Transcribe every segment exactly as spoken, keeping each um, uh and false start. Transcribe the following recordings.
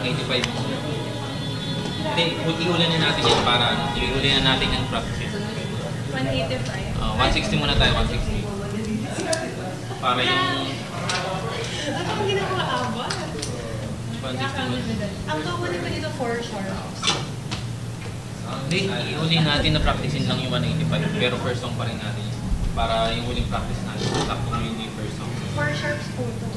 eighty-five. Hindi, iulan na natin yan para ano, iulan na natin yung practice. one eighty-five? Uh, one sixty muna tayo, one sixty. Para yung... Ano ang ginagawa awa? one sixty muna. Ang common ko dito four sharps. Hindi, iulan natin na practicein lang yung one eighty-five. Pero first song pa rin natin. Para yung huling practice natin. Sakto mo yung first song. four sharps po ito.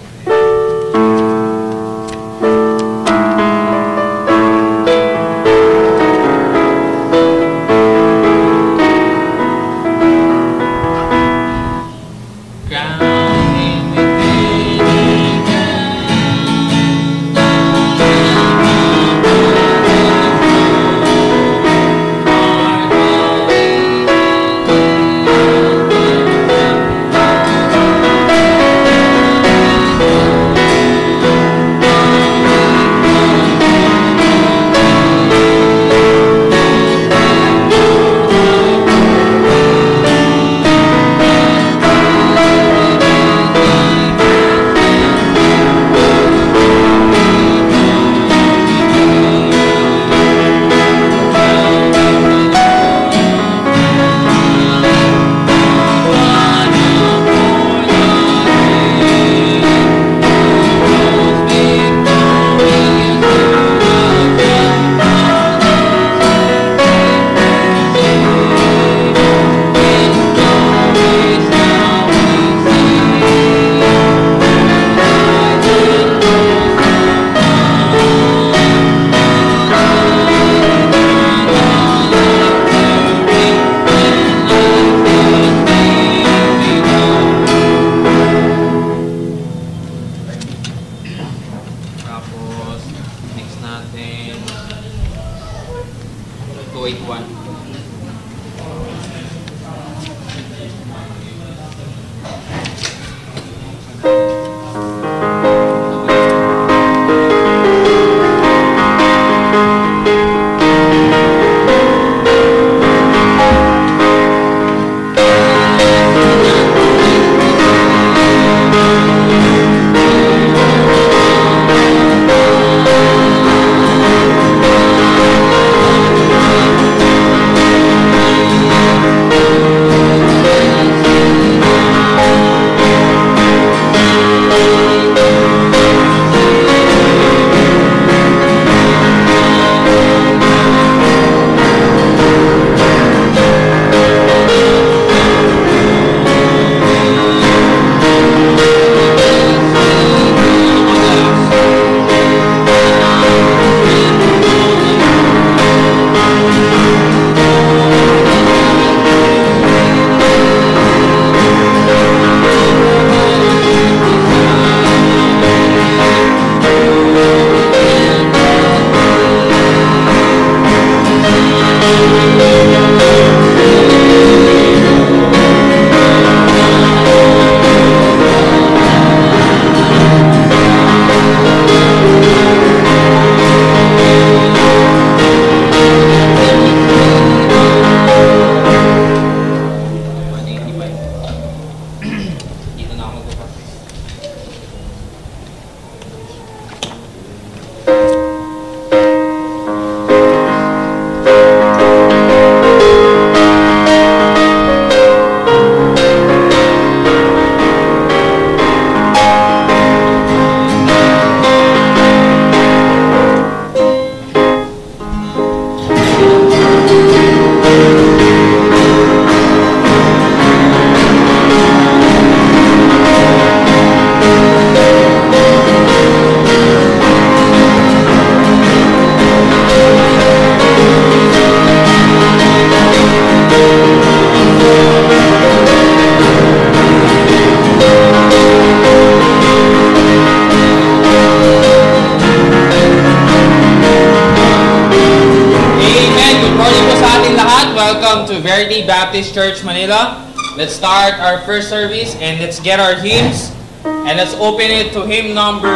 Verity Baptist Church, Manila. Let's start our first service and let's get our hymns and let's open it to hymn number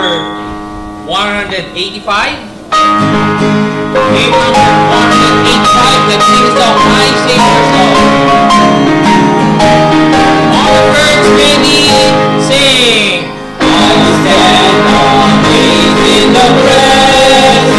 one eighty-five. Hymn number one eighty-five that sings the My Savior song. All the birds ready, sing. I stand amazed in the presence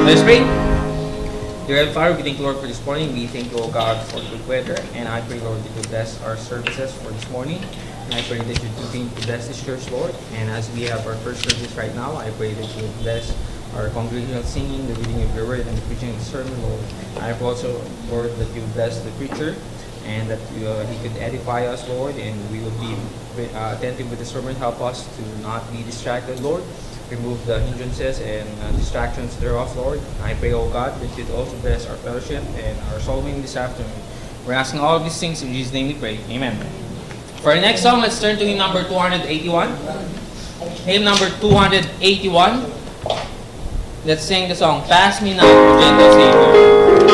Let's pray. Dear Heavenly Father, we thank you, Lord, for this morning. We thank you, O God, for the good weather. And I pray, Lord, that you bless our services for this morning. And I pray that you continue to bless this church, Lord. And as we have our first service right now, I pray that you bless our congregational singing, the reading of your word, and the preaching of the sermon, Lord. I pray also, Lord, that you bless the preacher and that you, uh, he could edify us, Lord, and we will be uh, attentive with the sermon. Help us to not be distracted, Lord. Remove the hindrances and uh, distractions thereof, Lord. I pray, O God, that you'd also bless our fellowship and our soul winning this afternoon. We're asking all of these things in Jesus' name we pray. Amen. For our next song, let's turn to hymn number two eighty-one. Hymn number two eighty-one. Let's sing the song, Pass Me Not, Gentle Savior.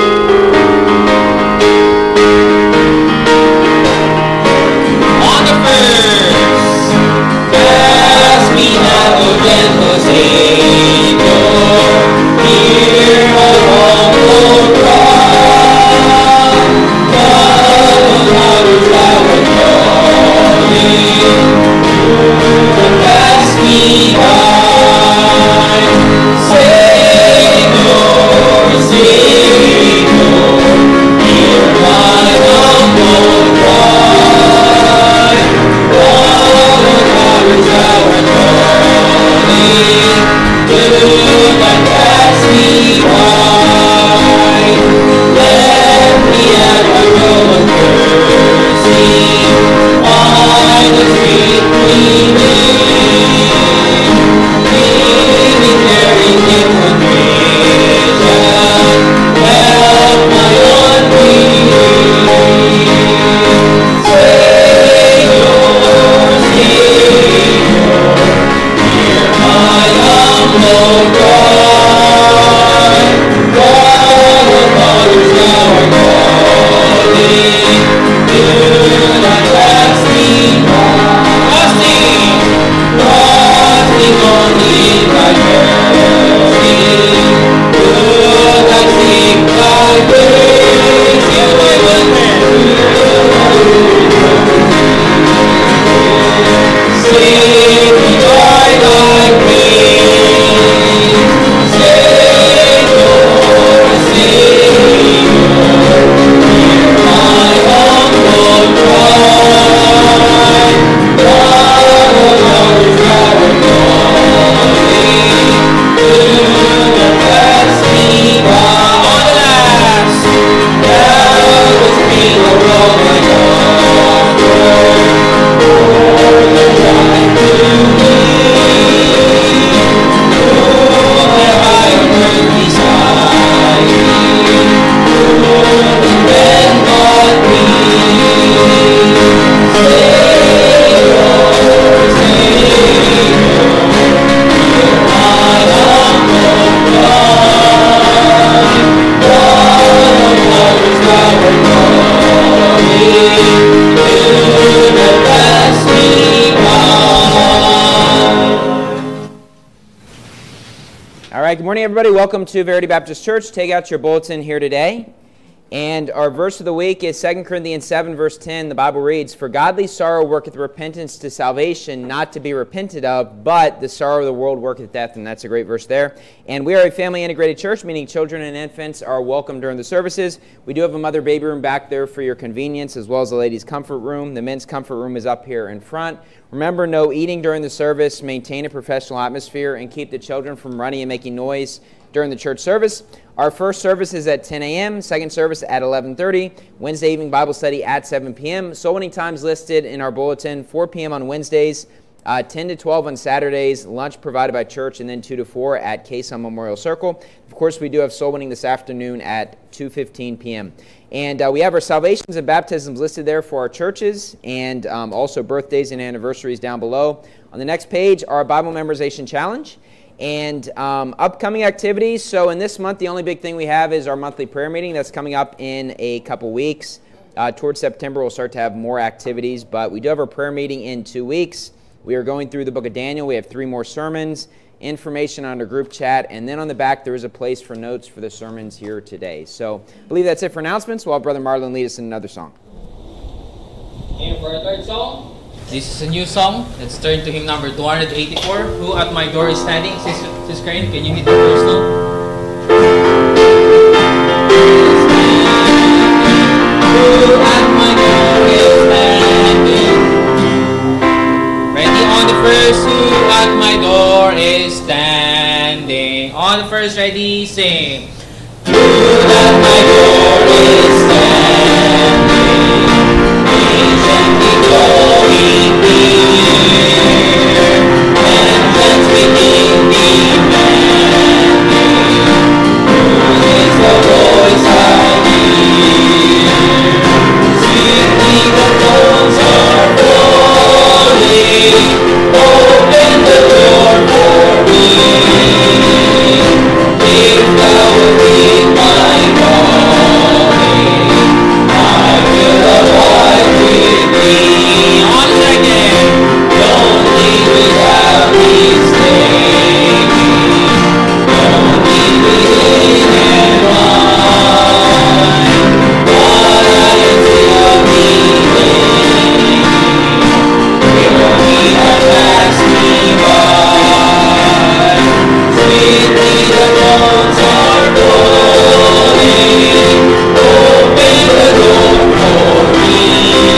On the first, pass me not, O gentle Savior, hear my humble cry, but the waters thou art calling, pass me by. Savior, Savior, hear my humble cry, all the waters thou art calling, do not pass me by. Let me at thy road of mercy find the sweet gleaming, leaving there in inward vision, help my unbelief. Savior, Savior, hear my humble cry, all the waters thou art calling, do not pass me by. Trusting, trusting only in thy mercy, good I seek thy grace, you my save me by thy grace. Savior, Savior, hear my humble cry, all the waters thou art calling, do not pass me by. On the last, thou dost bring a roll my comfort, all the time to me, whom have I on earth beside thee, whom then but thee. Savior, Savior, hear my humble cry, all the waters thou art calling, do not pass me by. All right, good morning, everybody. Welcome to Verity Baptist Church. Take out your bulletin here today. And our verse of the week is Second Corinthians seven, verse ten. The Bible reads, For godly sorrow worketh repentance to salvation, not to be repented of, but the sorrow of the world worketh death. And that's a great verse there. And we are a family-integrated church, meaning children and infants are welcome during the services. We do have a mother-baby room back there for your convenience, as well as the ladies' comfort room. The men's comfort room is up here in front. Remember, no eating during the service. Maintain a professional atmosphere and keep the children from running and making noise during the church service. Our first service is at ten a.m., second service at eleven thirty, Wednesday evening Bible study at seven p.m. So many times listed in our bulletin, four p.m. on Wednesdays, uh, ten to twelve on Saturdays, lunch provided by church, and then two to four at Quezon Memorial Circle. Of course, we do have soul winning this afternoon at two fifteen p.m. And uh, we have our salvations and baptisms listed there for our churches, and um, also birthdays and anniversaries down below. On the next page, our Bible Memorization Challenge and um, upcoming activities. So in this month, the only big thing we have is our monthly prayer meeting that's coming up in a couple weeks. Uh, towards September, we'll start to have more activities, but we do have our prayer meeting in two weeks. We are going through the book of Daniel. We have three more sermons, information on our group chat, and then on the back, there is a place for notes for the sermons here today. So I believe that's it for announcements. We'll have Brother Marlon lead us in another song. And for our third song, this is a new song. Let's turn to hymn number two eighty-four. Who at my door is standing? Sis, Sis Karen, can you hit the first note? Who at my door is standing? Ready on the first, who at my door is standing? On the first, ready, sing. Who at my door is standing? Patiently drawing near, and just within demanding. Who is the voice I hear? Sweetly the tones are falling. Open the door for me. If thou wilt heed my calling, I will abide with thee. On second. Don't leave without me, stay me. Don't leave me in and wide. But I am still needing. Will he not pass me by? Sweetly the tones are falling. Open the door for me.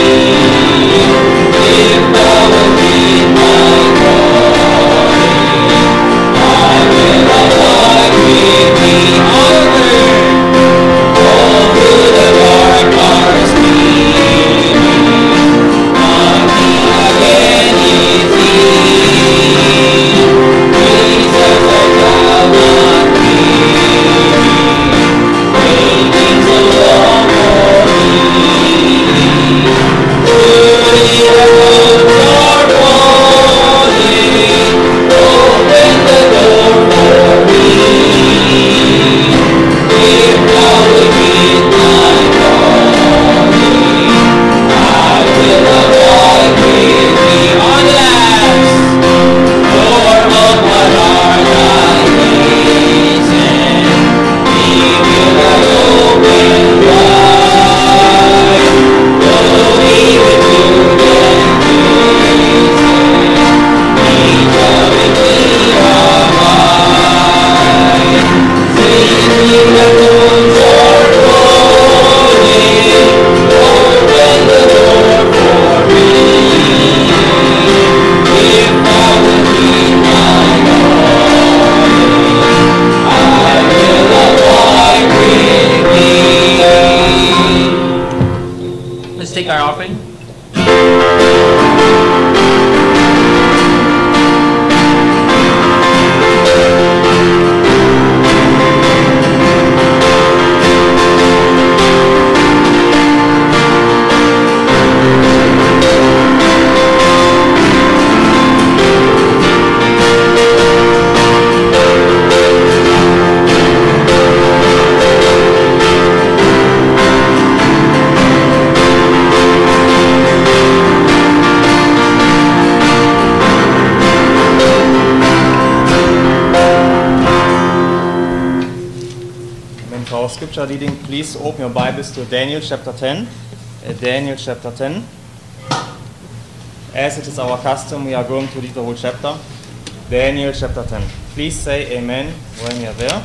If thou wilt heed my calling, I will abide with thee. Onward, all through the dark hours gleaming, nothing again is thee. Jesus, art thou not weary, waiting so long for me? Truly the clouds are falling. Open the door for me. If thou wilt heed my calling, I will abide with thee. On the last. Door of my heart I hasten, thee will I open wide. Though he with you then hasten, he shall with me abide. Sweetly the tones are falling. Open the door for me. If thou wilt heed my calling, I will abide with thee. Let's take our offering. Amen. For our scripture reading, please open your Bibles to Daniel chapter ten. Uh, Daniel chapter ten. As it is our custom, we are going to read the whole chapter. Daniel chapter ten. Please say amen when you are there.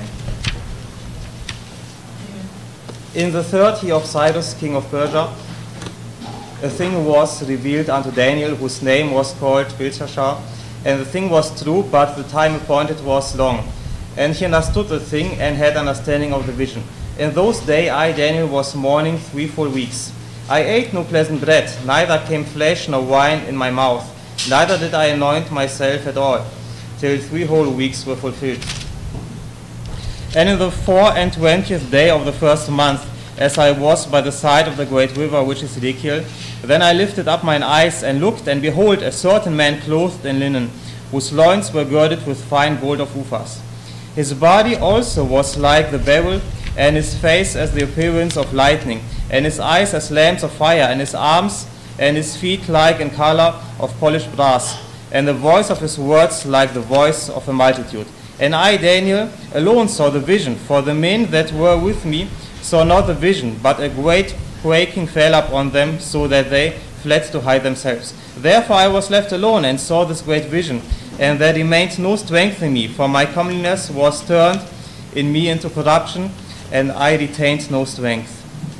In the third year of Cyrus, king of Persia, a thing was revealed unto Daniel, whose name was called Belteshazzar. And the thing was true, but the time appointed was long. And he understood the thing, and had understanding of the vision. In those days I, Daniel, was mourning three full weeks. I ate no pleasant bread, neither came flesh nor wine in my mouth, neither did I anoint myself at all, till three whole weeks were fulfilled. And in the four and twentieth day of the first month, as I was by the side of the great river which is Ezekiel, then I lifted up mine eyes and looked, and behold, a certain man clothed in linen, whose loins were girded with fine gold of Uphaz. His body also was like the beryl, and his face as the appearance of lightning, and his eyes as lamps of fire, and his arms and his feet like in color of polished brass, and the voice of his words like the voice of a multitude. And I, Daniel, alone saw the vision, for the men that were with me saw not the vision, but a great quaking fell upon them, so that they fled to hide themselves. Therefore I was left alone, and saw this great vision, and there remained no strength in me, for my comeliness was turned in me into corruption, and I retained no strength.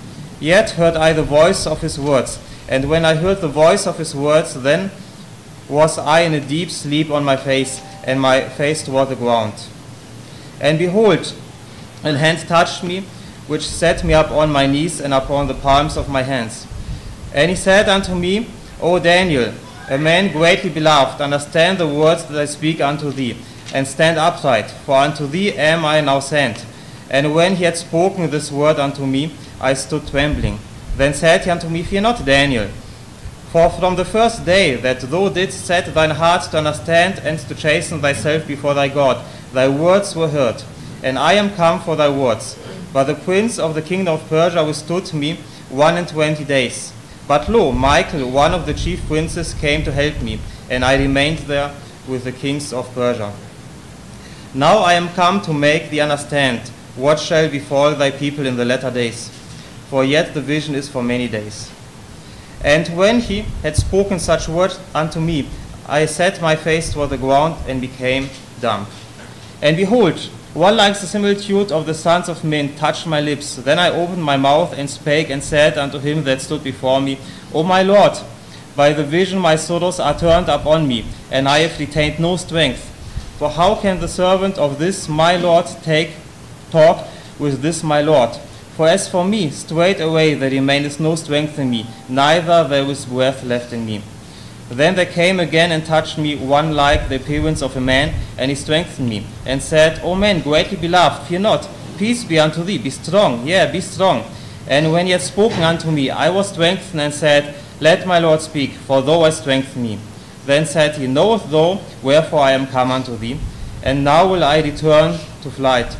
Yet heard I the voice of his words. And when I heard the voice of his words, then was I in a deep sleep on my face, and my face toward the ground. And behold, an hand touched me, which set me up on my knees and upon the palms of my hands. And he said unto me, O Daniel, a man greatly beloved, understand the words that I speak unto thee, and stand upright, for unto thee am I now sent. And when he had spoken this word unto me, I stood trembling. Then said he unto me, Fear not, Daniel, for from the first day that thou didst set thine heart to understand and to chasten thyself before thy God, thy words were heard, and I am come for thy words. But the prince of the kingdom of Persia withstood me one and twenty days. But lo, Michael, one of the chief princes, came to help me, and I remained there with the kings of Persia. Now I am come to make thee understand what shall befall thy people in the latter days, for yet the vision is for many days. And when he had spoken such words unto me, I set my face toward the ground and became dumb. And behold, one like the similitude of the sons of men touched my lips. Then I opened my mouth and spake and said unto him that stood before me, O my Lord, by the vision my sorrows are turned upon me, and I have retained no strength. For how can the servant of this my Lord take talk with this my Lord? For as for me, straightway there remaineth no strength in me, neither there is breath left in me. Then there came again and touched me one like the appearance of a man, and he strengthened me, and said, O man, greatly beloved, fear not, peace be unto thee, be strong, yea, be strong. And when he had spoken unto me, I was strengthened, and said, Let my Lord speak, for thou hast strengthened me. Then said he, Knowest thou wherefore I am come unto thee? And now will I return to flight,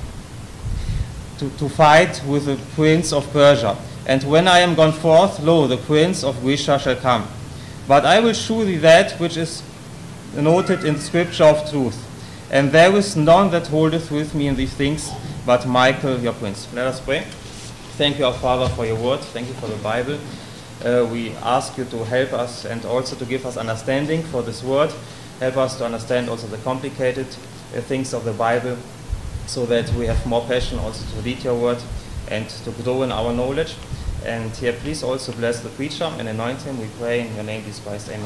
to, to fight with the prince of Persia. And when I am gone forth, lo, the prince of Greece shall come. But I will shew thee that which is noted in Scripture of truth. And there is none that holdeth with me in these things, but Michael your prince. Let us pray. Thank you, our Father, for your word. Thank you for the Bible. Uh, we ask you to help us and also to give us understanding for this word. Help us to understand also the complicated uh, things of the Bible, so that we have more passion also to read your word and to grow in our knowledge. And here, please also bless the preacher and anoint him. We pray in your name, Jesus Christ. Amen.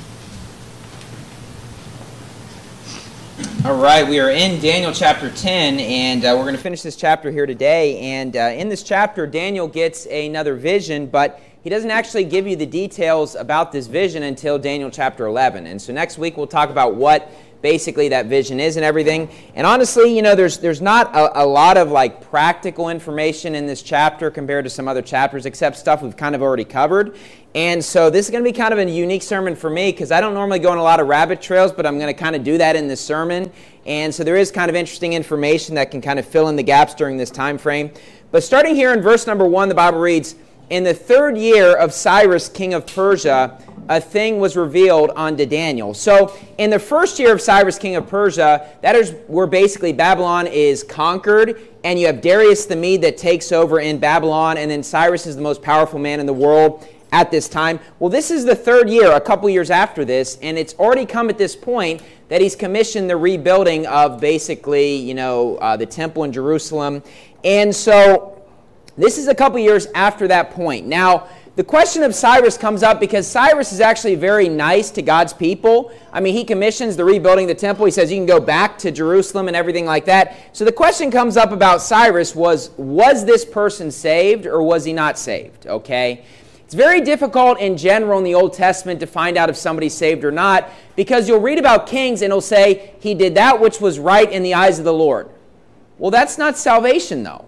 All right, we are in Daniel chapter ten, and uh, we're going to finish this chapter here today. And uh, in this chapter, Daniel gets another vision, but he doesn't actually give you the details about this vision until Daniel chapter eleven. And so next week, we'll talk about what basically that vision is and everything. And honestly, you know, there's there's not a, a lot of like practical information in this chapter compared to some other chapters, except stuff we've kind of already covered. And so this is going to be kind of a unique sermon for me, because I don't normally go on a lot of rabbit trails, but I'm going to kind of do that in this sermon. And so there is kind of interesting information that can kind of fill in the gaps during this time frame. But starting here in verse number one, the Bible reads, In the third year of Cyrus, king of Persia, a thing was revealed unto Daniel. So in the first year of Cyrus, king of Persia, that is where basically Babylon is conquered, and you have Darius the Mede that takes over in Babylon, and then Cyrus is the most powerful man in the world at this time. Well, this is the third year, a couple years after this, and it's already come at this point that he's commissioned the rebuilding of basically, you know, uh, the temple in Jerusalem. And so this is a couple years after that point. Now, the question of Cyrus comes up because Cyrus is actually very nice to God's people. I mean, he commissions the rebuilding of the temple. He says you can go back to Jerusalem and everything like that. So the question comes up about Cyrus was, was this person saved or was he not saved? Okay. It's very difficult in general in the Old Testament to find out if somebody's saved or not, because you'll read about kings and it'll say he did that which was right in the eyes of the Lord. Well, that's not salvation though.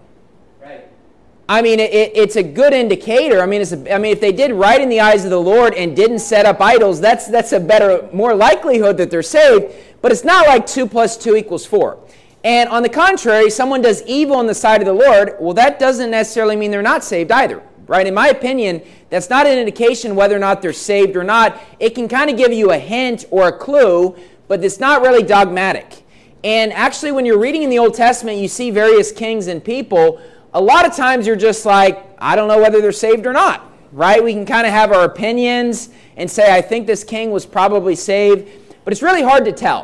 I mean, it, it's a good indicator. I mean, it's a, I mean, if they did right in the eyes of the Lord and didn't set up idols, that's that's a better, more likelihood that they're saved. But it's not like two plus two equals four. And on the contrary, someone does evil in the sight of the Lord, well, that doesn't necessarily mean they're not saved either, right? In my opinion, that's not an indication whether or not they're saved or not. It can kind of give you a hint or a clue, but it's not really dogmatic. And actually, when you're reading in the Old Testament, you see various kings and people. A lot of times you're just like, I don't know whether they're saved or not, right? We can kind of have our opinions and say, I think this king was probably saved, but it's really hard to tell.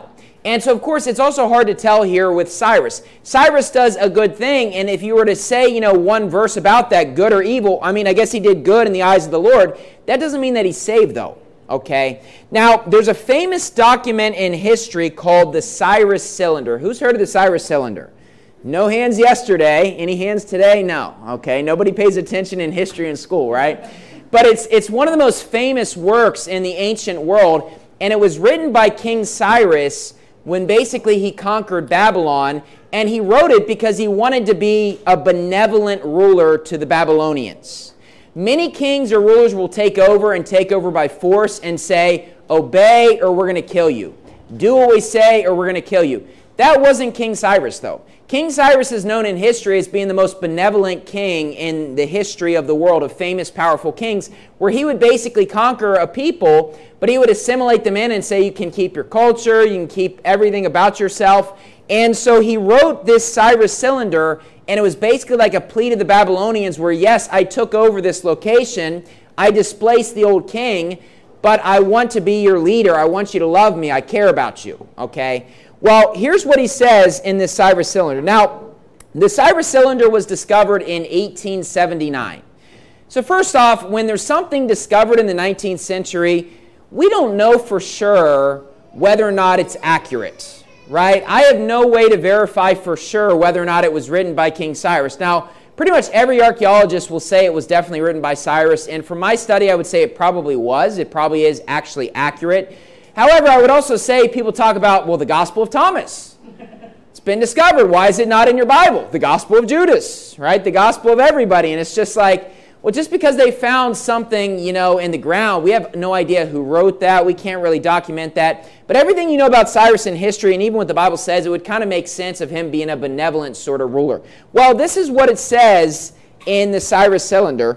And so, of course, it's also hard to tell here with Cyrus. Cyrus does a good thing, and if you were to say, you know, one verse about that, good or evil, I mean, I guess he did good in the eyes of the Lord. That doesn't mean that he's saved, though, okay? Now, there's a famous document in history called the Cyrus Cylinder. Who's heard of the Cyrus Cylinder? No hands yesterday. Any hands today? No, okay? Nobody pays attention in history in school, right? But it's, it's one of the most famous works in the ancient world, and it was written by King Cyrus when basically he conquered Babylon, and he wrote it because he wanted to be a benevolent ruler to the Babylonians. Many kings or rulers will take over and take over by force and say, obey or we're going to kill you. Do what we say or we're going to kill you. That wasn't King Cyrus, though. King Cyrus is known in history as being the most benevolent king in the history of the world, of famous, powerful kings, where he would basically conquer a people, but he would assimilate them in and say, you can keep your culture, you can keep everything about yourself. And so he wrote this Cyrus Cylinder, and it was basically like a plea to the Babylonians where, yes, I took over this location, I displaced the old king, but I want to be your leader. I want you to love me. I care about you, okay? Well, here's what he says in this Cyrus Cylinder. Now, the Cyrus Cylinder was discovered in eighteen seventy-nine. So first off, when there's something discovered in the nineteenth century, we don't know for sure whether or not it's accurate, right? I have no way to verify for sure whether or not it was written by King Cyrus. Now, pretty much every archaeologist will say it was definitely written by Cyrus, and from my study, I would say it probably was. It probably is actually accurate. However, I would also say people talk about, well, the Gospel of Thomas. It's been discovered. Why is it not in your Bible? The Gospel of Judas, right? The Gospel of everybody. And it's just like, well, just because they found something, you know, in the ground, we have no idea who wrote that. We can't really document that. But everything you know about Cyrus in history, and even what the Bible says, it would kind of make sense of him being a benevolent sort of ruler. Well, this is what it says in the Cyrus Cylinder.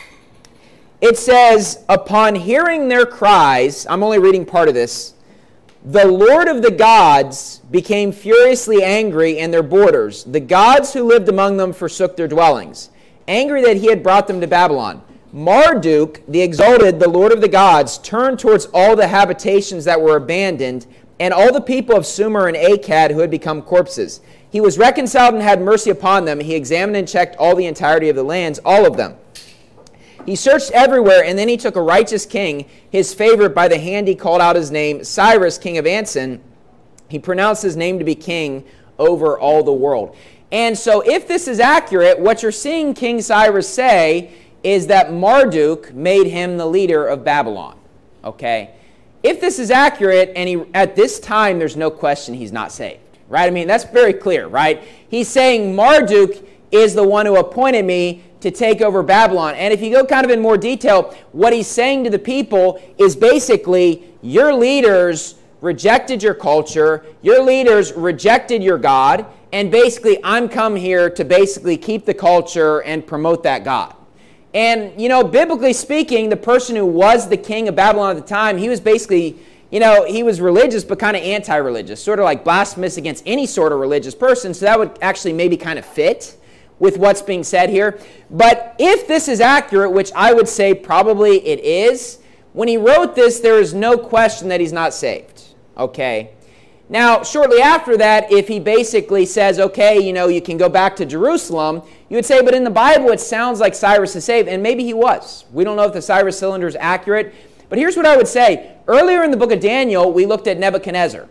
It says, upon hearing their cries, I'm only reading part of this, the Lord of the gods became furiously angry in their borders. The gods who lived among them forsook their dwellings, angry that he had brought them to Babylon. Marduk, the exalted, the Lord of the gods, turned towards all the habitations that were abandoned, and all the people of Sumer and Akkad who had become corpses. He was reconciled and had mercy upon them. He examined and checked all the entirety of the lands, all of them. He searched everywhere, and then he took a righteous king, his favorite, by the hand he called out his name, Cyrus, king of Anson. He pronounced his name to be king over all the world. And so if this is accurate, what you're seeing King Cyrus say is that Marduk made him the leader of Babylon. Okay? If this is accurate, and he, at this time, there's no question he's not saved. Right? I mean, that's very clear, right? He's saying Marduk is the one who appointed me to take over Babylon. And if you go kind of in more detail, what he's saying to the people is basically, your leaders rejected your culture, your leaders rejected your God, and basically I'm come here to basically keep the culture and promote that God. And, you know, biblically speaking, the person who was the king of Babylon at the time, he was basically, you know, he was religious but kind of anti-religious, sort of like blasphemous against any sort of religious person, so that would actually maybe kind of fit with what's being said here. But if this is accurate, which I would say probably it is, when he wrote this, there is no question that he's not saved. Okay? Now, shortly after that, if he basically says, okay, you know, you can go back to Jerusalem, you would say, but in the Bible, it sounds like Cyrus is saved, and maybe he was. We don't know if the Cyrus Cylinder is accurate, but here's what I would say. Earlier in the book of Daniel, we looked at Nebuchadnezzar.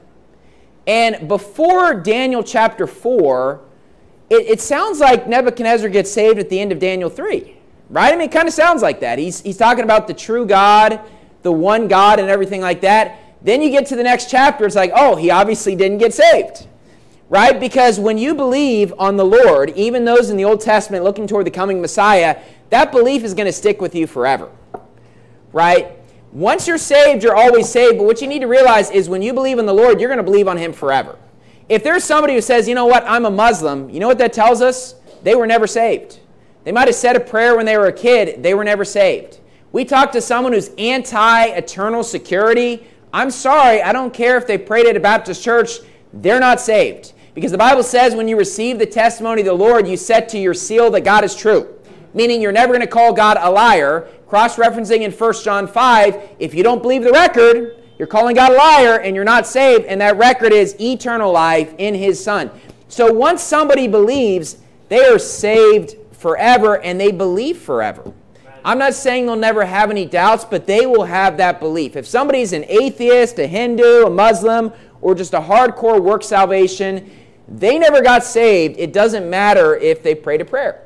And before Daniel chapter four, It, it sounds like Nebuchadnezzar gets saved at the end of Daniel three, right? I mean, it kind of sounds like that. He's, he's talking about the true God, the one God, and everything like that. Then you get to the next chapter, it's like, oh, he obviously didn't get saved, right? Because when you believe on the Lord, even those in the Old Testament looking toward the coming Messiah, that belief is going to stick with you forever, right? Once you're saved, you're always saved. But what you need to realize is when you believe in the Lord, you're going to believe on him forever. If there's somebody who says, you know what, I'm a Muslim, you know what that tells us? They were never saved. They might have said a prayer when they were a kid. They were never saved. We talk to someone who's anti-eternal security. I'm sorry, I don't care if they prayed at a Baptist church. They're not saved. Because the Bible says when you receive the testimony of the Lord, you set to your seal that God is true. Meaning you're never going to call God a liar. Cross-referencing in First John five, if you don't believe the record, You're calling God a liar, and you're not saved, and that record is eternal life in his Son. So once somebody believes, they are saved forever, and they believe forever. I'm not saying they'll never have any doubts, but they will have that belief. If somebody's an atheist, a Hindu, a Muslim, or just a hardcore work salvation, they never got saved. It doesn't matter if they prayed a prayer.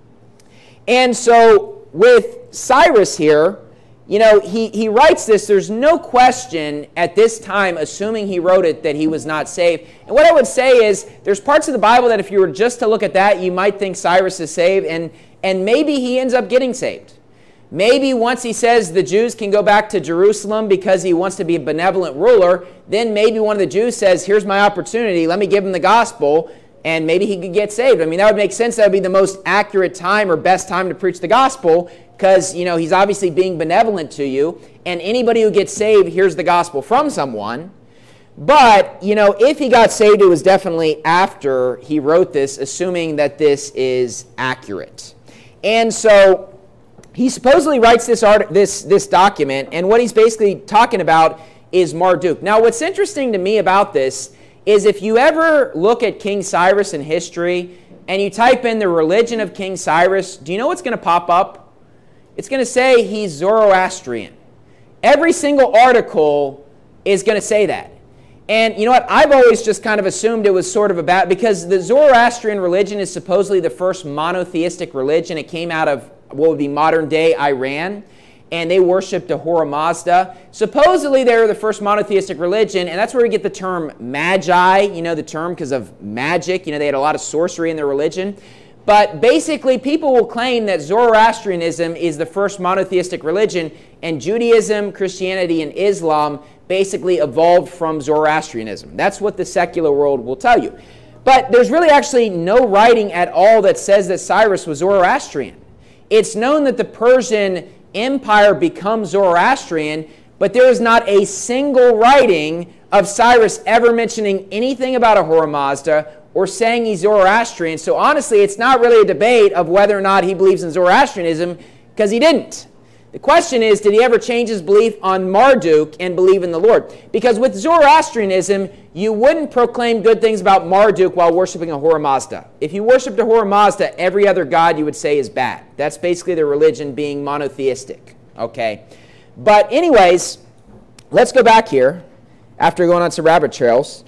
And so with Cyrus here, you know, he, he writes this. There's no question at this time, assuming he wrote it, that he was not saved. And what I would say is there's parts of the Bible that if you were just to look at that, you might think Cyrus is saved, and, and maybe he ends up getting saved. Maybe once he says the Jews can go back to Jerusalem because he wants to be a benevolent ruler, then maybe one of the Jews says, here's my opportunity, let me give him the gospel, and maybe he could get saved. I mean, that would make sense. That would be the most accurate time or best time to preach the gospel because, you know, he's obviously being benevolent to you, and anybody who gets saved hears the gospel from someone. But, you know, if he got saved, it was definitely after he wrote this, assuming that this is accurate. And so he supposedly writes this art, this, this document, and what he's basically talking about is Marduk. Now, what's interesting to me about this is if you ever look at King Cyrus in history and you type in the religion of King Cyrus, do you know what's going to pop up? It's going to say he's Zoroastrian. Every single article is going to say that. And you know what? I've always just kind of assumed it was sort of about, because the Zoroastrian religion is supposedly the first monotheistic religion. It came out of what would be modern-day Iran, and they worshipped Ahura Mazda. Supposedly, they were the first monotheistic religion, and that's where we get the term magi, you know, the term because of magic. You know, they had a lot of sorcery in their religion. But basically, people will claim that Zoroastrianism is the first monotheistic religion, and Judaism, Christianity, and Islam basically evolved from Zoroastrianism. That's what the secular world will tell you. But there's really actually no writing at all that says that Cyrus was Zoroastrian. It's known that the Persian Empire becomes Zoroastrian, but there is not a single writing of Cyrus ever mentioning anything about Ahura Mazda or saying he's Zoroastrian. So honestly, it's not really a debate of whether or not he believes in Zoroastrianism, because he didn't. The question is, did he ever change his belief on Marduk and believe in the Lord? Because with Zoroastrianism, you wouldn't proclaim good things about Marduk while worshiping Ahura Mazda. If you worshipped Ahura Mazda, every other god you would say is bad. That's basically the religion being monotheistic. Okay? But anyways, let's go back here after going on some rabbit trails.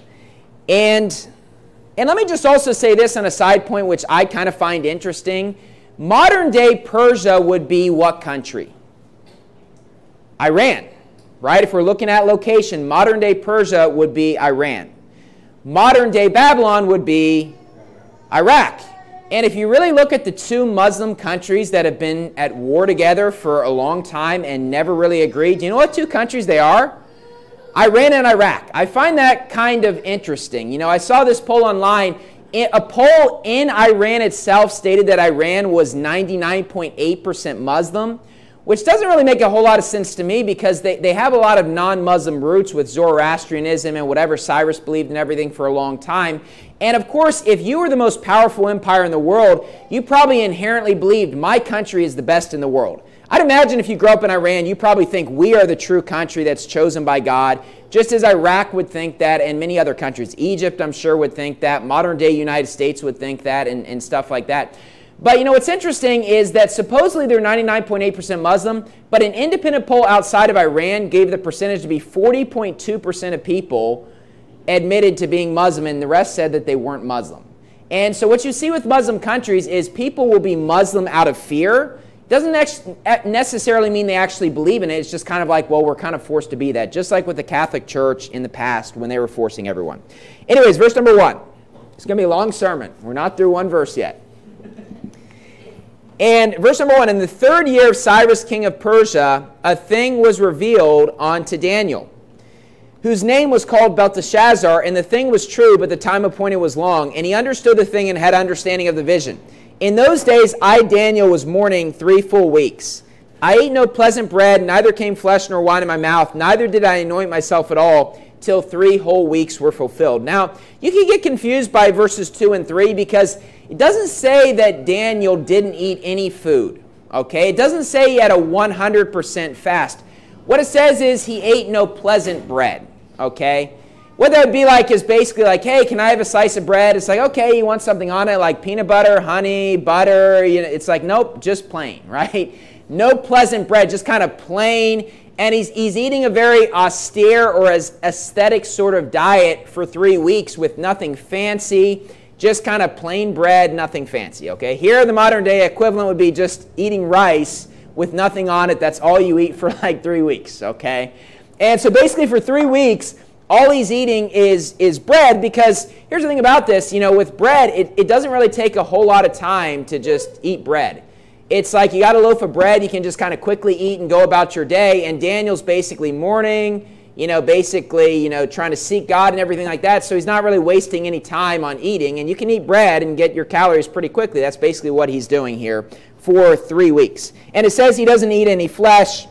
And, and let me just also say this on a side point, which I kind of find interesting. Modern day Persia would be what country? Iran, right? If we're looking at location, modern-day Persia would be Iran. Modern-day Babylon would be Iraq. And if you really look at the two Muslim countries that have been at war together for a long time and never really agreed, do you know what two countries they are? Iran and Iraq. I find that kind of interesting. You know, I saw this poll online. A poll in Iran itself stated that Iran was ninety-nine point eight percent Muslim, which doesn't really make a whole lot of sense to me because they, they have a lot of non-Muslim roots with Zoroastrianism and whatever Cyrus believed and everything for a long time. And of course, if you were the most powerful empire in the world, you probably inherently believed my country is the best in the world. I'd imagine if you grew up in Iran, you probably think we are the true country that's chosen by God, just as Iraq would think that and many other countries. Egypt, I'm sure, would think that. Modern-day United States would think that and, and stuff like that. But you know what's interesting is that supposedly they're ninety-nine point eight percent Muslim, but an independent poll outside of Iran gave the percentage to be forty point two percent of people admitted to being Muslim, and the rest said that they weren't Muslim. And so what you see with Muslim countries is people will be Muslim out of fear. Doesn't necessarily mean they actually believe in it. It's just kind of like, well, we're kind of forced to be that, just like with the Catholic Church in the past when they were forcing everyone. Anyways, verse number one. It's going to be a long sermon. We're not through one verse yet. And verse number one, in the third year of Cyrus, king of Persia, a thing was revealed unto Daniel, whose name was called Belteshazzar, and the thing was true, but the time appointed was long. And he understood the thing and had understanding of the vision. In those days, I, Daniel, was mourning three full weeks. I ate no pleasant bread, neither came flesh nor wine in my mouth, neither did I anoint myself at all, till three whole weeks were fulfilled. Now, you can get confused by verses two and three because it doesn't say that Daniel didn't eat any food, okay? It doesn't say he had a one hundred percent fast. What it says is he ate no pleasant bread, okay? What that would be like is basically like, hey, can I have a slice of bread? It's like, okay, you want something on it, like peanut butter, honey, butter. You know, it's like, nope, just plain, right? No pleasant bread, just kind of plain. And he's, he's eating a very austere or as aesthetic sort of diet for three weeks with nothing fancy, just kind of plain bread, nothing fancy, okay? Here, the modern day equivalent would be just eating rice with nothing on it. That's all you eat for like three weeks, okay? And so basically for three weeks, all he's eating is, is bread, because here's the thing about this, you know, with bread, it, it doesn't really take a whole lot of time to just eat bread. It's like you got a loaf of bread, you can just kind of quickly eat and go about your day, and Daniel's basically mourning, you know, basically, you know, trying to seek God and everything like that, so he's not really wasting any time on eating, and you can eat bread and get your calories pretty quickly. That's basically what he's doing here for three weeks. And it says he doesn't eat any flesh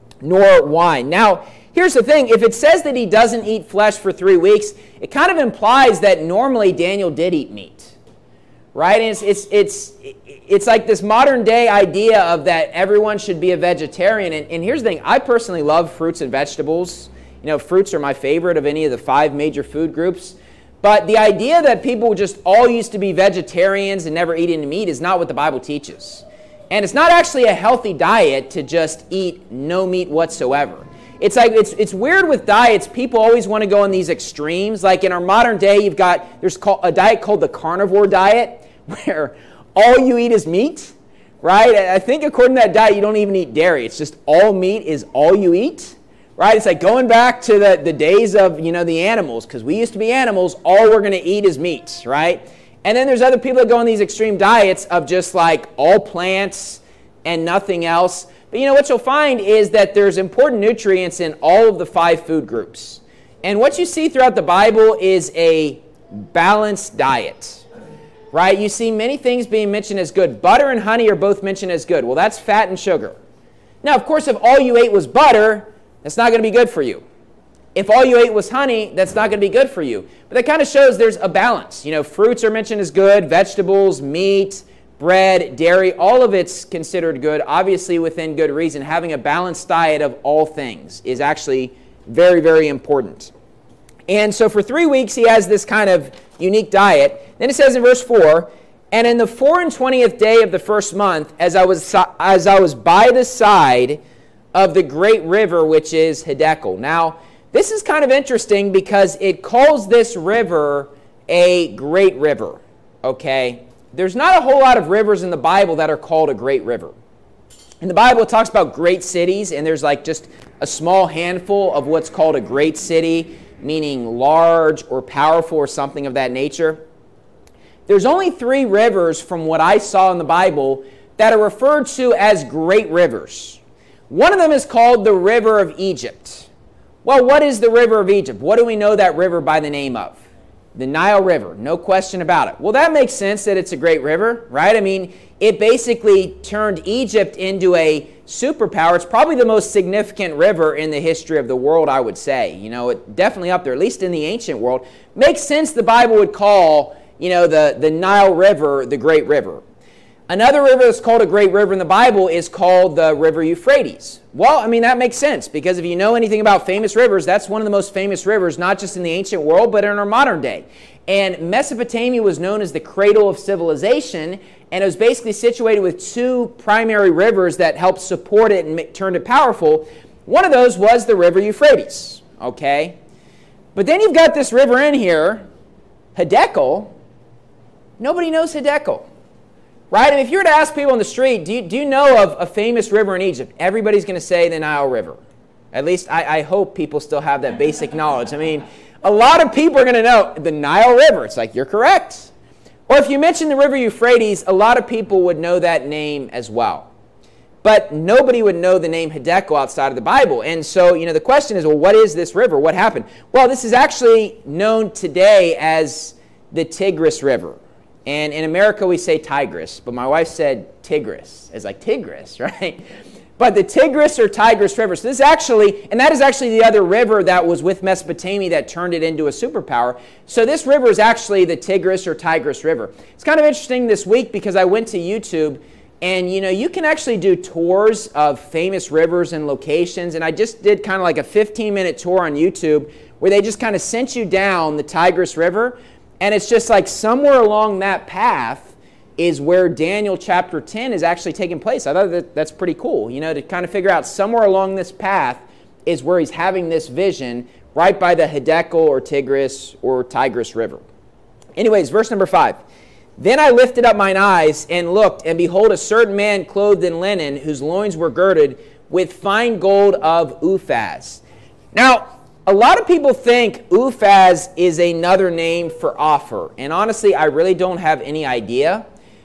nor wine. Now, here's the thing, if it says that he doesn't eat flesh for three weeks, it kind of implies that normally Daniel did eat meat, right? And it's, it's, it's, it's like this modern day idea of that everyone should be a vegetarian. And, and here's the thing, I personally love fruits and vegetables. You know, fruits are my favorite of any of the five major food groups. But the idea that people just all used to be vegetarians and never eat any meat is not what the Bible teaches. And it's not actually a healthy diet to just eat no meat whatsoever. It's like, it's, it's weird with diets. People always want to go on these extremes. Like in our modern day, you've got, there's called, a diet called the carnivore diet, where all you eat is meat, right? I think according to that diet, you don't even eat dairy. It's just all meat is all you eat, right? It's like going back to the, the days of, you know, the animals, because we used to be animals. All we're going to eat is meat, right? And then there's other people that go on these extreme diets of just like all plants and nothing else. But you know, what you'll find is that there's important nutrients in all of the five food groups. And what you see throughout the Bible is a balanced diet, right? You see many things being mentioned as good. Butter and honey are both mentioned as good. Well, that's fat and sugar. Now, of course, if all you ate was butter, that's not going to be good for you. If all you ate was honey, that's not going to be good for you. But that kind of shows there's a balance. You know, fruits are mentioned as good, vegetables, meat, bread, dairy, all of it's considered good, obviously within good reason. Having a balanced diet of all things is actually very, very important. And so for three weeks, he has this kind of unique diet. Then it says in verse four, and in the four and twentieth day of the first month, as I was, as I was by the side of the great river, which is Hiddekel. Now, this is kind of interesting because it calls this river a great river, okay? There's not a whole lot of rivers in the Bible that are called a great river. In the Bible, it talks about great cities, and there's like just a small handful of what's called a great city, meaning large or powerful or something of that nature. There's only three rivers from what I saw in the Bible that are referred to as great rivers. One of them is called the River of Egypt. Well, what is the River of Egypt? What do we know that river by the name of? The Nile River, no question about it. Well, that makes sense that it's a great river, right? I mean, it basically turned Egypt into a superpower. It's probably the most significant river in the history of the world, I would say. You know, it definitely up there, at least in the ancient world. Makes sense the Bible would call, you know, the, the Nile River the Great River. Another river that's called a great river in the Bible is called the River Euphrates. Well, I mean, that makes sense, because if you know anything about famous rivers, that's one of the most famous rivers, not just in the ancient world, but in our modern day. And Mesopotamia was known as the cradle of civilization, and it was basically situated with two primary rivers that helped support it and make, turned it powerful. One of those was the River Euphrates, okay? But then you've got this river in here, Hiddekel. Nobody knows Hiddekel. Right? I mean, if you were to ask people on the street, do you, do you know of a famous river in Egypt? Everybody's going to say the Nile River. At least I, I hope people still have that basic knowledge. I mean, a lot of people are going to know the Nile River. It's like, you're correct. Or if you mention the River Euphrates, a lot of people would know that name as well. But nobody would know the name Hiddekel outside of the Bible. And so, you know, the question is, well, what is this river? What happened? Well, this is actually known today as the Tigris River. And in America, we say Tigris, but my wife said Tigris. It's like Tigris, right? But the Tigris or Tigris River. So this is actually, and that is actually the other river that was with Mesopotamia that turned it into a superpower. So this river is actually the Tigris or Tigris River. It's kind of interesting this week because I went to YouTube And, you know, you can actually do tours of famous rivers and locations. And I just did kind of like a fifteen minute tour on YouTube where they just kind of sent you down the Tigris River. And it's just like somewhere along that path is where Daniel chapter ten is actually taking place. I thought that that's pretty cool, you know, to kind of figure out somewhere along this path is where he's having this vision right by the Hiddekel or Tigris or Tigris River. Anyways, verse number five. Then I lifted up mine eyes and looked, and behold, a certain man clothed in linen, whose loins were girded with fine gold of Uphaz. Now, a lot of people think Uphaz is another name for Ophir. And honestly, I really don't have any idea.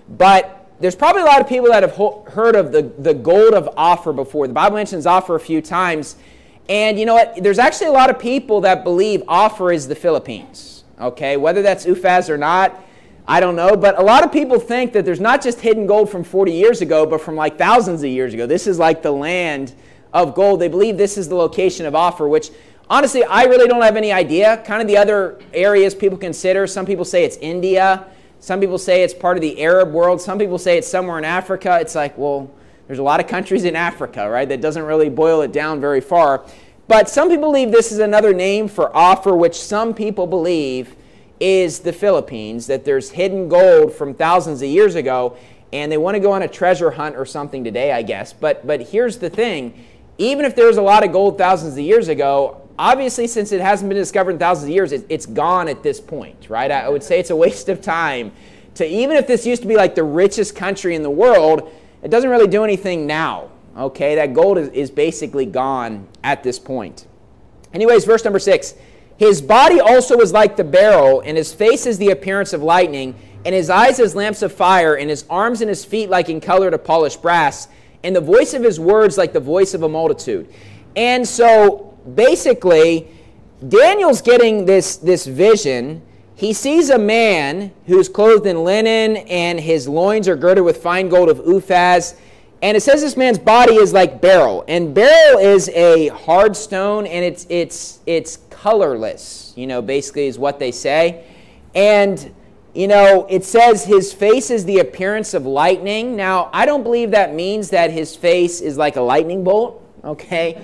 But there's probably a lot of people that have ho- heard of the, the gold of Ophir before. The Bible mentions Ophir a few times. And you know what? There's actually a lot of people that believe Ophir is the Philippines. Okay, whether that's Uphaz or not, I don't know, but a lot of people think that there's not just hidden gold from forty years ago, but from like thousands of years ago. This is like the land of gold. They believe this is the location of Ophir, which honestly, I really don't have any idea. Kind of the other areas people consider, some people say it's India. Some people say it's part of the Arab world. Some people say it's somewhere in Africa. It's like, well, there's a lot of countries in Africa, right? That doesn't really boil it down very far. But some people believe this is another name for Ophir, which some people believe is the Philippines, that there's hidden gold from thousands of years ago, and they want to go on a treasure hunt or something today, I guess. But but here's the thing. Even if there was a lot of gold thousands of years ago, obviously, since it hasn't been discovered in thousands of years, it, it's gone at this point, right? I would say it's a waste of time to, even if this used to be like the richest country in the world, it doesn't really do anything now, okay? That gold is, is basically gone at this point. Anyways, verse number six. His body also was like the beryl, and his face is the appearance of lightning, and his eyes as lamps of fire, and his arms and his feet like in color to polished brass, and the voice of his words like the voice of a multitude. And so, basically, Daniel's getting this, this vision. He sees a man who's clothed in linen, and his loins are girded with fine gold of Uphaz. And it says this man's body is like beryl. And beryl is a hard stone, and it's it's it's colorless, you know, basically is what they say. And, you know, it says his face is the appearance of lightning. Now, I don't believe that means that his face is like a lightning bolt, okay?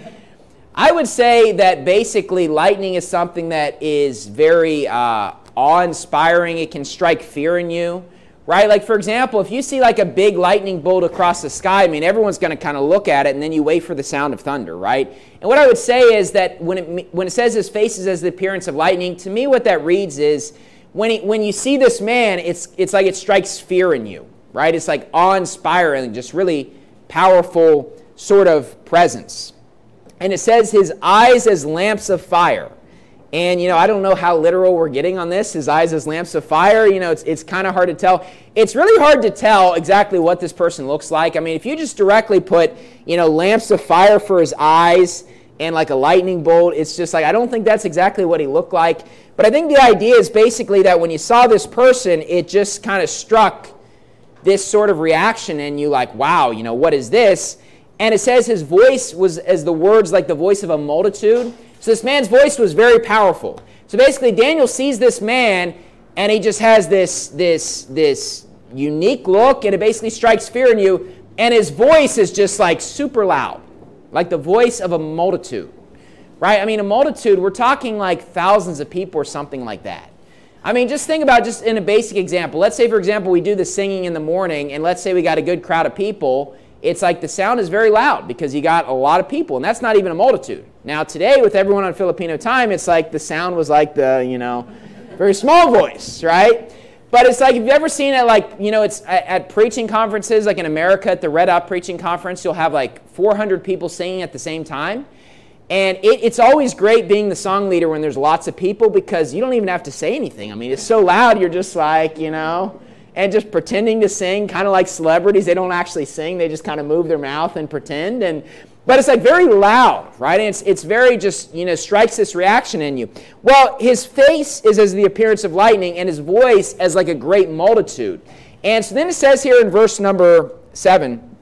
I would say that basically lightning is something that is very uh, awe-inspiring. It can strike fear in you, right? Like, for example, if you see like a big lightning bolt across the sky, I mean, everyone's going to kind of look at it, and then you wait for the sound of thunder, right? And what I would say is that when it, when it says his face is as the appearance of lightning, to me what that reads is when, he, when you see this man, it's, it's like it strikes fear in you, right? It's like awe-inspiring, just really powerful sort of presence. And it says his eyes as lamps of fire. And, you know, I don't know how literal we're getting on this. His eyes as lamps of fire. You know, it's, it's kind of hard to tell. It's really hard to tell exactly what this person looks like. I mean, if you just directly put, you know, lamps of fire for his eyes and like a lightning bolt, it's just like, I don't think that's exactly what he looked like. But I think the idea is basically that when you saw this person, it just kind of struck this sort of reaction in you like, wow, you know, what is this? And it says his voice was as the words like the voice of a multitude. So this man's voice was very powerful. So basically Daniel sees this man, and he just has this, this, this unique look, and it basically strikes fear in you. And his voice is just like super loud, like the voice of a multitude, right? I mean, a multitude, we're talking like thousands of people or something like that. I mean, just think about just in a basic example. Let's say, for example, we do the singing in the morning, and let's say we got a good crowd of people. It's like the sound is very loud because you got a lot of people, and that's not even a multitude. Now today, with everyone on Filipino time, it's like the sound was like the, you know, very small voice, right? But it's like, if you've ever seen it, like, you know, it's at, at preaching conferences, like in America at the Red Out Preaching Conference, you'll have like four hundred people singing at the same time. And it, it's always great being the song leader when there's lots of people because you don't even have to say anything. I mean, it's so loud, you're just like, you know, and just pretending to sing, kind of like celebrities. They don't actually sing. They just kind of move their mouth and pretend. And but it's like very loud, right? And it's, it's very just, you know, strikes this reaction in you. Well, his face is as the appearance of lightning, and his voice as like a great multitude. And so then it says here in verse number seven,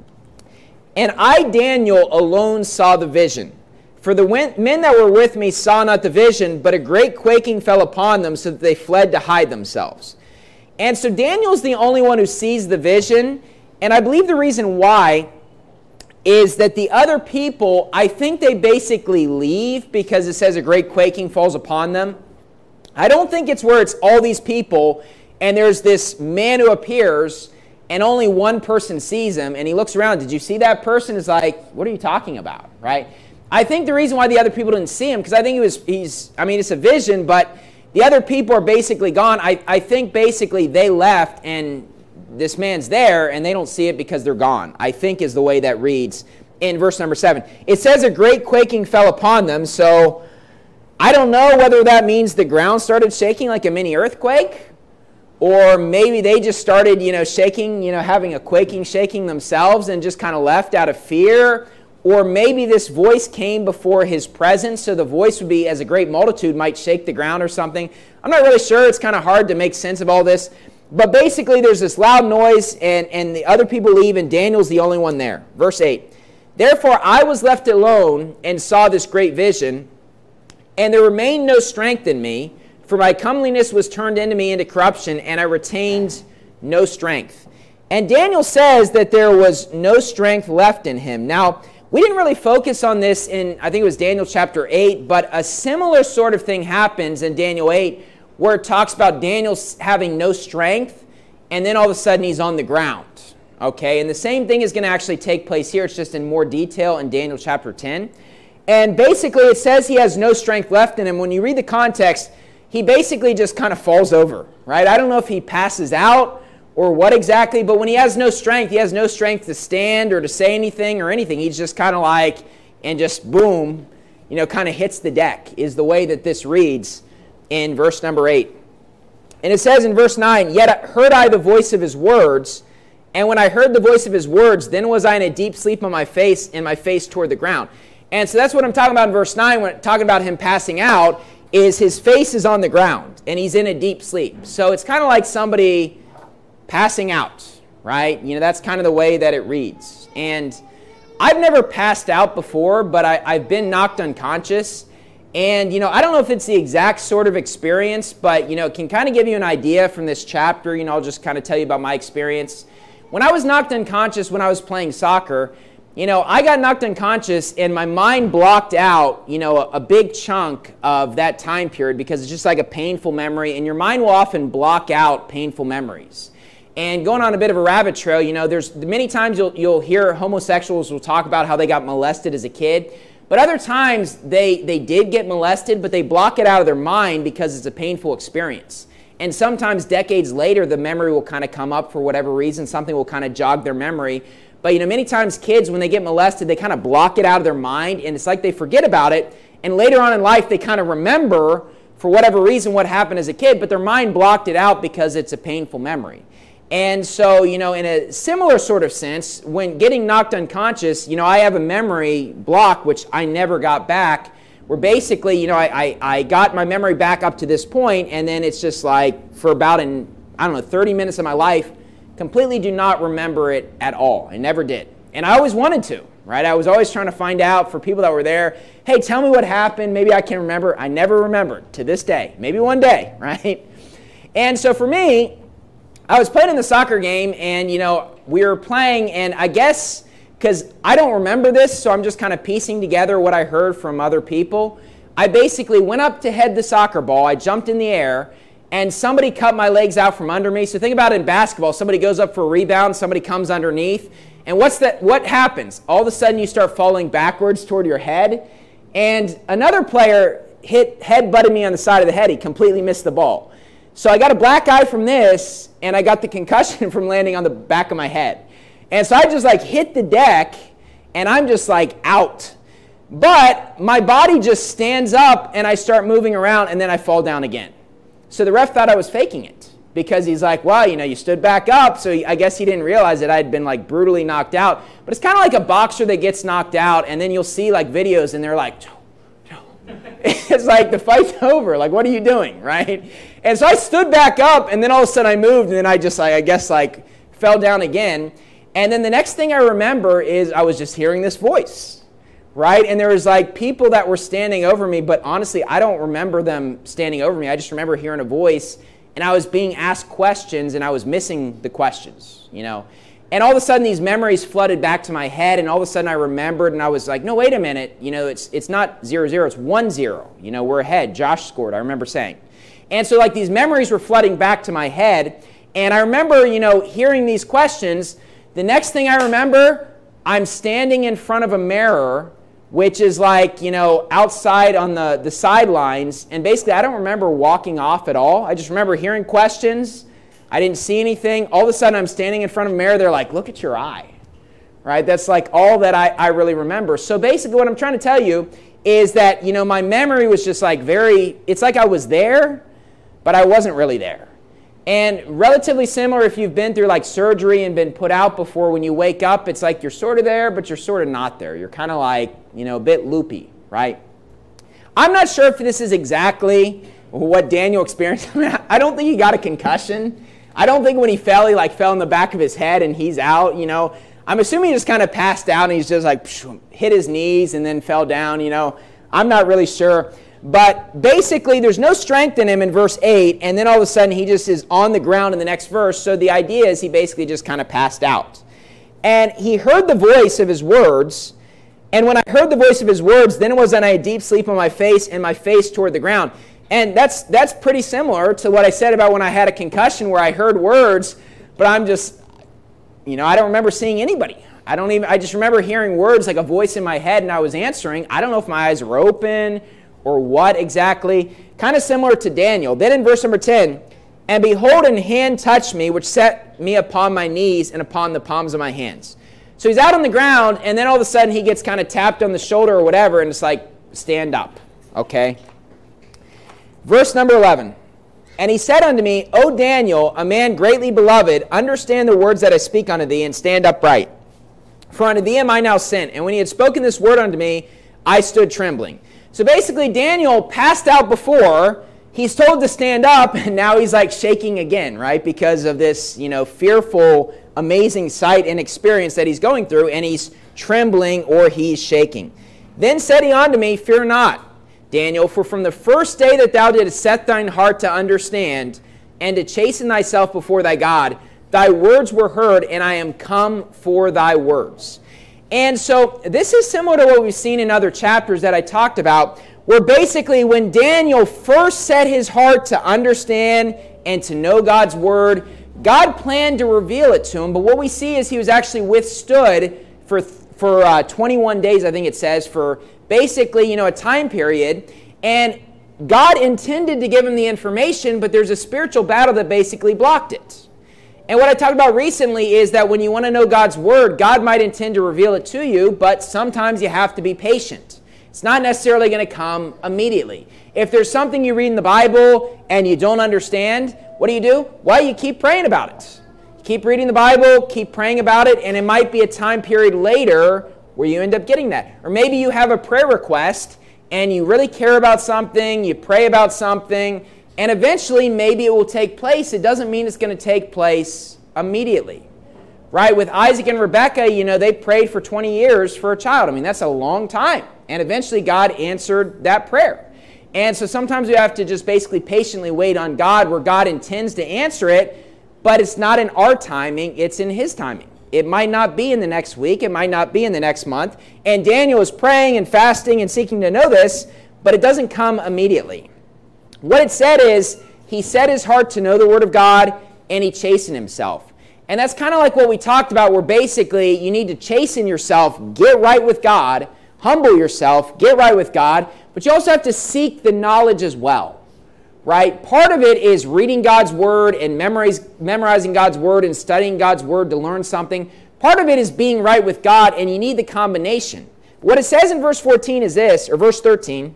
and I, Daniel, alone saw the vision. For the men that were with me saw not the vision, but a great quaking fell upon them, so that they fled to hide themselves. And so Daniel's the only one who sees the vision, And I believe the reason why is that the other people, I think they basically leave because it says a great quaking falls upon them. I don't think it's where it's all these people and there's this man who appears and only one person sees him and he looks around. Did you see that person? Is like, what are you talking about, right? I think the reason why the other people didn't see him, because I think he was, he's, I mean, it's a vision, but the other people are basically gone. I, I think basically they left and this man's there and they don't see it because they're gone, I think is the way that reads in verse number seven. It says a great quaking fell upon them, so I don't know whether that means the ground started shaking like a mini earthquake, or maybe they just started, you know, shaking, you know, having a quaking, shaking themselves and just kind of left out of fear. Or maybe this voice came before his presence, so the voice would be as a great multitude might shake the ground or something. I'm not really sure. It's kind of hard to make sense of all this. But basically there's this loud noise and, and the other people leave and Daniel's the only one there. Verse eight. Therefore I was left alone and saw this great vision, and there remained no strength in me, for my comeliness was turned into me into corruption, and I retained no strength. And Daniel says that there was no strength left in him. Now, we didn't really focus on this in, I think it was Daniel chapter eight, but a similar sort of thing happens in Daniel eight, where it talks about Daniel having no strength, and then all of a sudden he's on the ground. Okay, and the same thing is going to actually take place here. It's just in more detail in Daniel chapter ten. And basically it says he has no strength left in him. When you read the context, he basically just kind of falls over, right? I don't know if he passes out or what exactly, but when he has no strength, he has no strength to stand or to say anything or anything. He's just kind of like, and just boom, you know, kind of hits the deck, is the way that this reads in verse number eight. And it says in verse nine, yet heard I the voice of his words, and when I heard the voice of his words, then was I in a deep sleep on my face, and my face toward the ground. And so that's what I'm talking about in verse nine, when talking about him passing out, is his face is on the ground, and he's in a deep sleep. So it's kind of like somebody passing out, right? You know, that's kind of the way that it reads. And I've never passed out before, but I, I've been knocked unconscious. And, you know, I don't know if it's the exact sort of experience, but, you know, it can kind of give you an idea from this chapter. You know, I'll just kind of tell you about my experience. When I was knocked unconscious when I was playing soccer, you know, I got knocked unconscious and my mind blocked out, you know, a, a big chunk of that time period because it's just like a painful memory, and your mind will often block out painful memories. And going on a bit of a rabbit trail, you know, there's many times you'll, you'll hear homosexuals will talk about how they got molested as a kid, but other times they, they did get molested, but they block it out of their mind because it's a painful experience. And sometimes decades later, the memory will kind of come up for whatever reason. Something will kind of jog their memory. But, you know, many times kids, when they get molested, they kind of block it out of their mind, and it's like they forget about it. And later on in life, they kind of remember, for whatever reason, what happened as a kid, but their mind blocked it out because it's a painful memory. And so, you know, in a similar sort of sense, when getting knocked unconscious, you know, I have a memory block, which I never got back, where basically, you know, I, I, I got my memory back up to this point, and then it's just like, for about, an, I don't know, thirty minutes of my life, completely do not remember it at all. I never did. And I always wanted to, right? I was always trying to find out for people that were there, hey, tell me what happened. Maybe I can remember. I never remembered to this day. Maybe one day, right? And so for me, I was playing in the soccer game, and, you know, we were playing, and I guess, because I don't remember this, so I'm just kind of piecing together what I heard from other people, I basically went up to head the soccer ball. I jumped in the air, and somebody cut my legs out from under me. So think about it in basketball. Somebody goes up for a rebound, somebody comes underneath. And what's that? What happens? All of a sudden you start falling backwards toward your head. And another player hit head butted me on the side of the head. He completely missed the ball. So I got a black eye from this, and I got the concussion from landing on the back of my head. And so I just like hit the deck, and I'm just like out. But my body just stands up, and I start moving around, and then I fall down again. So the ref thought I was faking it, because he's like, well, you know, you stood back up. So I guess he didn't realize that I had been like brutally knocked out. But it's kind of like a boxer that gets knocked out, and then you'll see like videos, and they're like, Joe, Joe. It's like the fight's over. Like, what are you doing, right? And so I stood back up, and then all of a sudden I moved, and then I just, like, I guess, like fell down again. And then the next thing I remember is I was just hearing this voice. Right? And there was like people that were standing over me, but honestly, I don't remember them standing over me. I just remember hearing a voice, and I was being asked questions, and I was missing the questions, you know. And all of a sudden, these memories flooded back to my head, and all of a sudden I remembered, and I was like, no, wait a minute. You know, it's it's not zero, zero, it's one, zero. You know, we're ahead. Josh scored, I remember saying. And so, like, these memories were flooding back to my head, and I remember, you know, hearing these questions. The next thing I remember, I'm standing in front of a mirror, which is like, you know, outside on the, the sidelines, and basically I don't remember walking off at all. I just remember hearing questions. I didn't see anything. All of a sudden, I'm standing in front of a mirror. They're like, look at your eye, right? That's like all that I, I really remember. So basically what I'm trying to tell you is that, you know, my memory was just like very, it's like I was there, but I wasn't really there. And relatively similar if you've been through like surgery and been put out before. When you wake up, it's like you're sort of there, but you're sort of not there. You're kind of like, you know, a bit loopy, right? I'm not sure if this is exactly what Daniel experienced. I don't think he got a concussion. I don't think when he fell, he like fell in the back of his head and he's out, you know. I'm assuming he just kind of passed out and he's just like hit his knees and then fell down, you know. I'm not really sure. But basically, there's no strength in him in verse eight, and then all of a sudden he just is on the ground in the next verse. So the idea is he basically just kind of passed out. And he heard the voice of his words, and when I heard the voice of his words, then it was that I had deep sleep on my face and my face toward the ground. And that's that's pretty similar to what I said about when I had a concussion where I heard words, but I'm just, you know, I don't remember seeing anybody. I don't even, I just remember hearing words like a voice in my head and I was answering. I don't know if my eyes were open or what exactly. Kind of similar to Daniel. Then in verse number ten, and behold, an hand touched me, which set me upon my knees and upon the palms of my hands. So he's out on the ground, and then all of a sudden he gets kind of tapped on the shoulder or whatever, and it's like, stand up, okay? Verse number eleven, and he said unto me, O Daniel, a man greatly beloved, understand the words that I speak unto thee, and stand upright. For unto thee am I now sent. And when he had spoken this word unto me, I stood trembling. So basically, Daniel passed out before. He's told to stand up, and now he's like shaking again, right? Because of this, you know, fearful, amazing sight and experience that he's going through, and he's trembling or he's shaking. Then said he unto me, fear not, Daniel, for from the first day that thou didst set thine heart to understand and to chasten thyself before thy God, thy words were heard, and I am come for thy words. And so this is similar to what we've seen in other chapters that I talked about, where basically when Daniel first set his heart to understand and to know God's word, God planned to reveal it to him. But what we see is he was actually withstood for, for uh, twenty-one days, I think it says, for basically, you know, a time period. And God intended to give him the information, but there's a spiritual battle that basically blocked it. And what I talked about recently is that when you want to know God's word, God might intend to reveal it to you, but sometimes you have to be patient. It's not necessarily going to come immediately. If there's something you read in the Bible and you don't understand, what do you do? Well, you keep praying about it. You keep reading the Bible, keep praying about it, and it might be a time period later where you end up getting that. Or maybe you have a prayer request and you really care about something, you pray about something, and eventually maybe it will take place. It doesn't mean it's going to take place immediately. Right? With Isaac and Rebekah, you know, they prayed for twenty years for a child. I mean, that's a long time. And eventually God answered that prayer. And so sometimes we have to just basically patiently wait on God where God intends to answer it, but it's not in our timing, it's in his timing. It might not be in the next week, it might not be in the next month. And Daniel is praying and fasting and seeking to know this, but it doesn't come immediately. What it said is, he set his heart to know the word of God, and he chastened himself. And that's kind of like what we talked about, where basically you need to chasten yourself, get right with God, humble yourself, get right with God, but you also have to seek the knowledge as well, right? Part of it is reading God's word and memorize, memorizing God's word and studying God's word to learn something. Part of it is being right with God, and you need the combination. What it says in verse fourteen is this, or verse thirteen.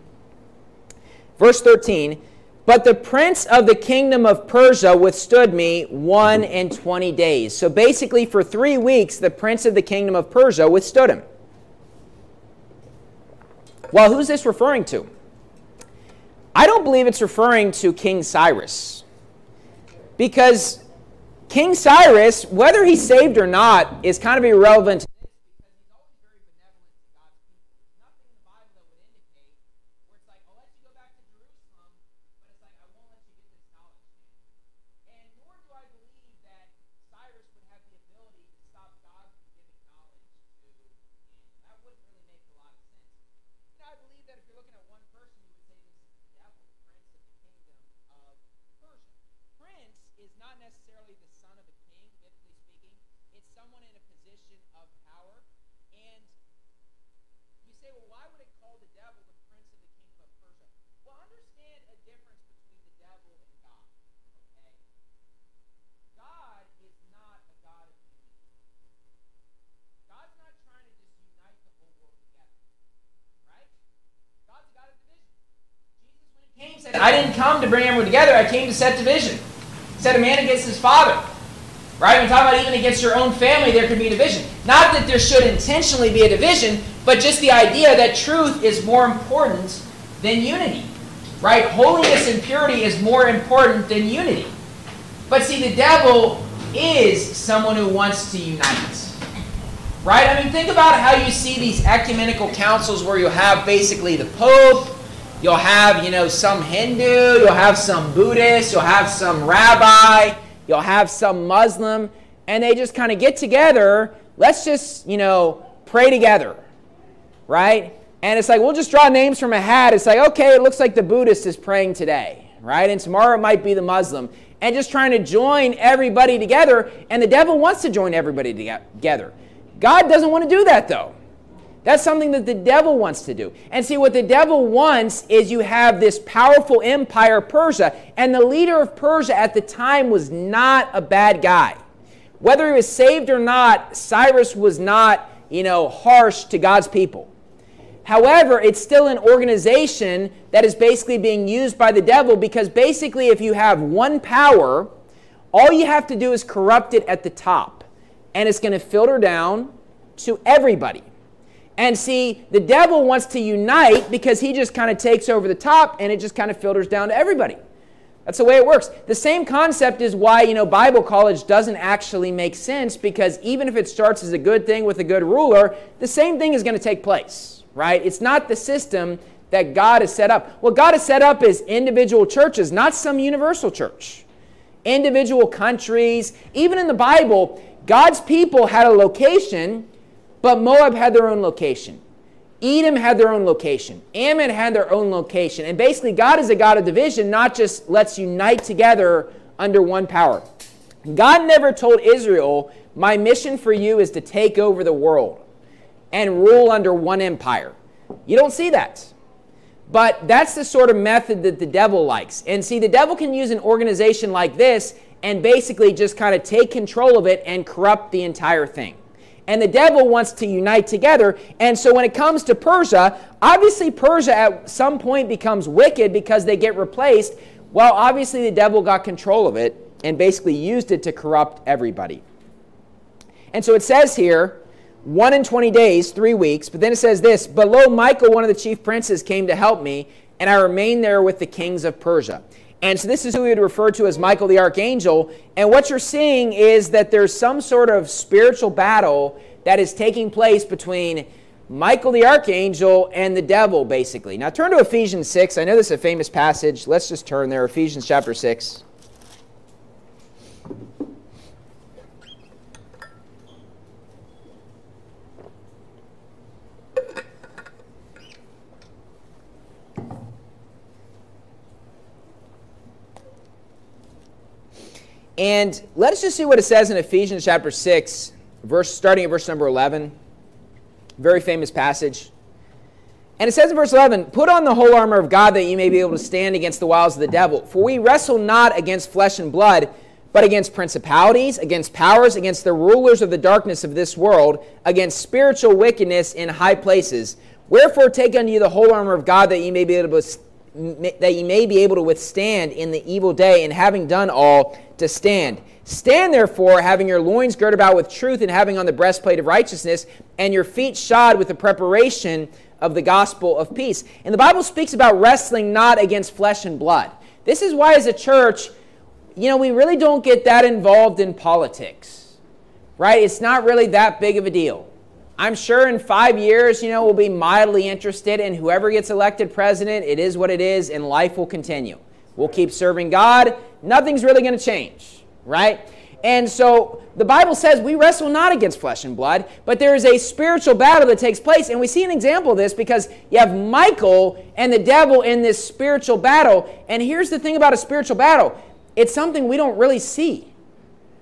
Verse thirteen, but the prince of the kingdom of Persia withstood me one and twenty days. So basically for three weeks, the prince of the kingdom of Persia withstood him. Well, who's this referring to? I don't believe it's referring to King Cyrus. Because King Cyrus, whether he's saved or not, is kind of irrelevant. Stop someone in a position of power. And you say, well, why would it call the devil the prince of the kingdom of Persia? Well, understand a difference between the devil and God. Okay? God is not a God of unity. God's not trying to just unite the whole world together. Right? God's a God of division. Jesus, when he came, said, I didn't come to bring everyone together. I came to set division. He said a man against his father. Right? When we talk about even against your own family, there could be a division. Not that there should intentionally be a division, but just the idea that truth is more important than unity. Right? Holiness and purity is more important than unity. But see, the devil is someone who wants to unite. Right? I mean, think about how you see these ecumenical councils where you'll have basically the Pope, you'll have, you know, some Hindu, you'll have some Buddhist, you'll have some rabbi, you'll have some Muslim, and they just kind of get together, let's just, you know, pray together, right? And it's like, we'll just draw names from a hat. It's like, okay, it looks like the Buddhist is praying today, right? And tomorrow it might be the Muslim. And just trying to join everybody together, and the devil wants to join everybody together. God doesn't want to do that, though. That's something that the devil wants to do. And see, what the devil wants is you have this powerful empire, Persia, and the leader of Persia at the time was not a bad guy. Whether he was saved or not, Cyrus was not, you know, harsh to God's people. However, it's still an organization that is basically being used by the devil, because basically if you have one power, all you have to do is corrupt it at the top, and it's going to filter down to everybody. And see, the devil wants to unite because he just kind of takes over the top and it just kind of filters down to everybody. That's the way it works. The same concept is why, you know, Bible college doesn't actually make sense, because even if it starts as a good thing with a good ruler, the same thing is going to take place, right? It's not the system that God has set up. What God has set up is individual churches, not some universal church. Individual countries. Even in the Bible, God's people had a location, but Moab had their own location. Edom had their own location. Ammon had their own location. And basically, God is a God of division, not just let's unite together under one power. God never told Israel, my mission for you is to take over the world and rule under one empire. You don't see that. But that's the sort of method that the devil likes. And see, the devil can use an organization like this and basically just kind of take control of it and corrupt the entire thing. And the devil wants to unite together. And so when it comes to Persia, obviously Persia at some point becomes wicked because they get replaced. Well, obviously the devil got control of it and basically used it to corrupt everybody. And so it says here, one in twenty days, three weeks. But then it says this, but lo, Michael, one of the chief princes, came to help me, and I remained there with the kings of Persia. And so this is who we would refer to as Michael the archangel. And what you're seeing is that there's some sort of spiritual battle that is taking place between Michael the archangel and the devil, basically. Now turn to Ephesians six. I know this is a famous passage. Let's just turn there. Ephesians chapter six. And let's just see what it says in Ephesians chapter six, verse, starting at verse number eleven. Very famous passage. And it says in verse eleven, put on the whole armor of God that you may be able to stand against the wiles of the devil. For we wrestle not against flesh and blood, but against principalities, against powers, against the rulers of the darkness of this world, against spiritual wickedness in high places. Wherefore take unto you the whole armor of God that ye may be able to that ye may be able to withstand in the evil day, and having done all, to stand. Stand therefore, having your loins girt about with truth, and having on the breastplate of righteousness, and your feet shod with the preparation of the gospel of peace. And the Bible speaks about wrestling not against flesh and blood. This is why as a church, you know, we really don't get that involved in politics, right? It's not really that big of a deal. I'm sure in five years, you know, we'll be mildly interested in whoever gets elected president. It is what it is, and life will continue. We'll keep serving God. Nothing's really going to change, right? And so the Bible says we wrestle not against flesh and blood, but there is a spiritual battle that takes place. And we see an example of this because you have Michael and the devil in this spiritual battle. And here's the thing about a spiritual battle. It's something we don't really see.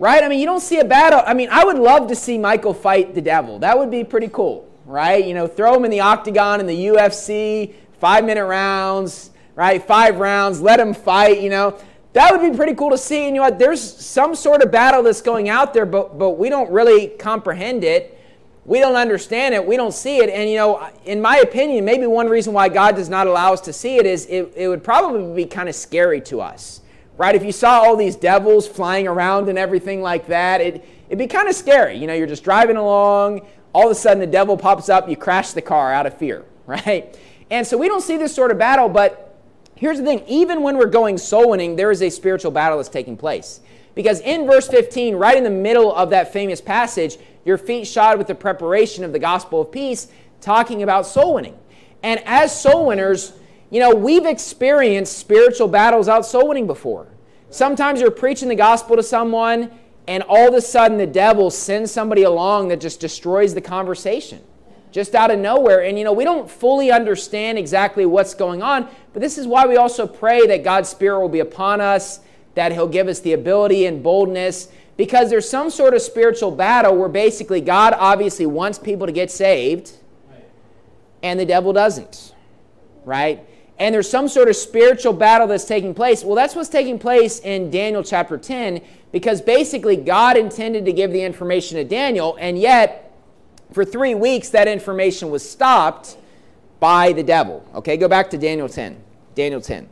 right? I mean, you don't see a battle. I mean, I would love to see Michael fight the devil. That would be pretty cool, right? You know, throw him in the octagon in the U F C, five-minute rounds, right? Five rounds, let him fight, you know. That would be pretty cool to see. And you know what? There's some sort of battle that's going out there, but but we don't really comprehend it. We don't understand it. We don't see it. And, you know, in my opinion, maybe one reason why God does not allow us to see it is it, it would probably be kind of scary to us, right? If you saw all these devils flying around and everything like that, it, it'd be kind of scary. You know, you're just driving along. All of a sudden, the devil pops up. You crash the car out of fear, right? And so we don't see this sort of battle, but here's the thing. Even when we're going soul winning, there is a spiritual battle that's taking place. Because in verse fifteen, right in the middle of that famous passage, your feet shod with the preparation of the gospel of peace, talking about soul winning. And as soul winners, you know, we've experienced spiritual battles out soul winning before. Sometimes you're preaching the gospel to someone, and all of a sudden the devil sends somebody along that just destroys the conversation, just out of nowhere. And, you know, we don't fully understand exactly what's going on, but this is why we also pray that God's Spirit will be upon us, that He'll give us the ability and boldness, because there's some sort of spiritual battle where basically God obviously wants people to get saved, and the devil doesn't, right? And there's some sort of spiritual battle that's taking place. Well, that's what's taking place in Daniel chapter ten, because basically God intended to give the information to Daniel, and yet for three weeks that information was stopped by the devil. Okay, go back to Daniel ten. Daniel ten.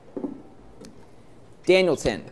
Daniel ten.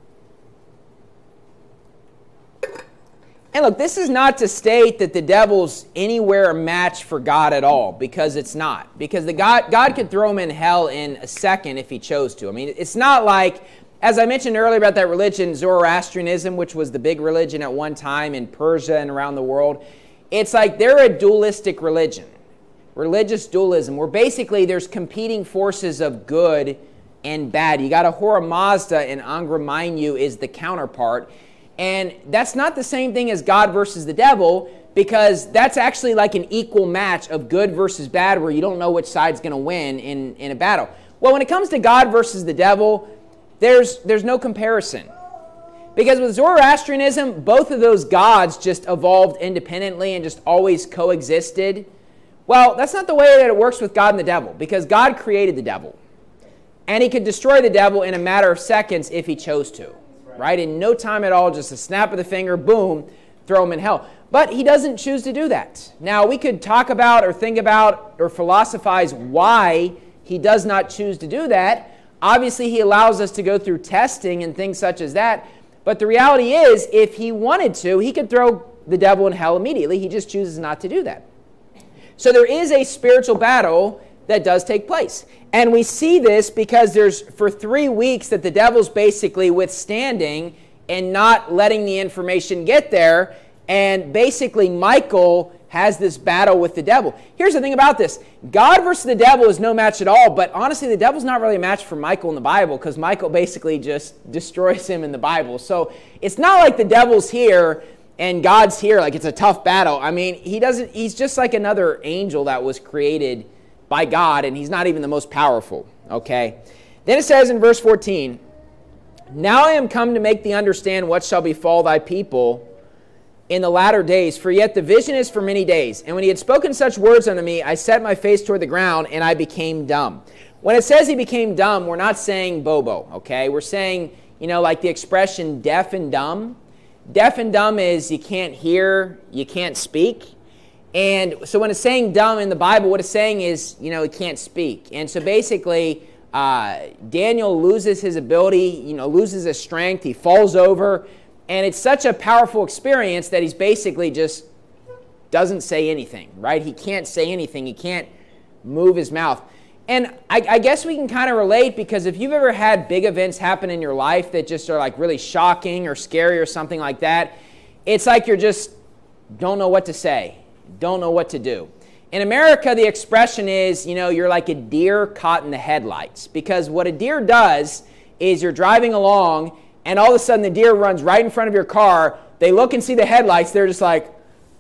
And look, this is not to state that the devil's anywhere a match for God at all, because it's not. Because the God, God could throw him in hell in a second if he chose to. I mean, it's not like, as I mentioned earlier about that religion, Zoroastrianism, which was the big religion at one time in Persia and around the world. It's like they're a dualistic religion, religious dualism, where basically there's competing forces of good and bad. You got Ahura Mazda, and Angra Mainyu is the counterpart. And that's not the same thing as God versus the devil, because that's actually like an equal match of good versus bad, where you don't know which side's going to win in, in a battle. Well, when it comes to God versus the devil, there's, there's no comparison. Because with Zoroastrianism, both of those gods just evolved independently and just always coexisted. Well, that's not the way that it works with God and the devil, because God created the devil. And He could destroy the devil in a matter of seconds if He chose to. Right? In no time at all, just a snap of the finger, boom, throw him in hell. But He doesn't choose to do that. Now, we could talk about or think about or philosophize why He does not choose to do that. Obviously, He allows us to go through testing and things such as that. But the reality is, if He wanted to, He could throw the devil in hell immediately. He just chooses not to do that. So there is a spiritual battle that does take place. And we see this because there's, for three weeks, that the devil's basically withstanding and not letting the information get there. And basically, Michael has this battle with the devil. Here's the thing about this. God versus the devil is no match at all. But honestly, the devil's not really a match for Michael in the Bible, because Michael basically just destroys him in the Bible. So it's not like the devil's here and God's here. Like, it's a tough battle. I mean, he doesn't. He's just like another angel that was created by God, and He's not even the most powerful, okay? Then it says in verse fourteen, "Now I am come to make thee understand what shall befall thy people in the latter days, for yet the vision is for many days. And when he had spoken such words unto me, I set my face toward the ground, and I became dumb." When it says he became dumb, we're not saying bobo, okay? We're saying, you know, like the expression deaf and dumb. Deaf and dumb is you can't hear, you can't speak. And so when it's saying dumb in the Bible, what it's saying is, you know, he can't speak. And so basically, uh, Daniel loses his ability, you know, loses his strength. He falls over. And it's such a powerful experience that he's basically just doesn't say anything, right? He can't say anything. He can't move his mouth. And I, I guess we can kind of relate, because if you've ever had big events happen in your life that just are like really shocking or scary or something like that, it's like you're just don't know what to say. Don't know what to do. In America, the expression is, you know, you're like a deer caught in the headlights. Because what a deer does is you're driving along, and all of a sudden the deer runs right in front of your car. They look and see the headlights. They're just like,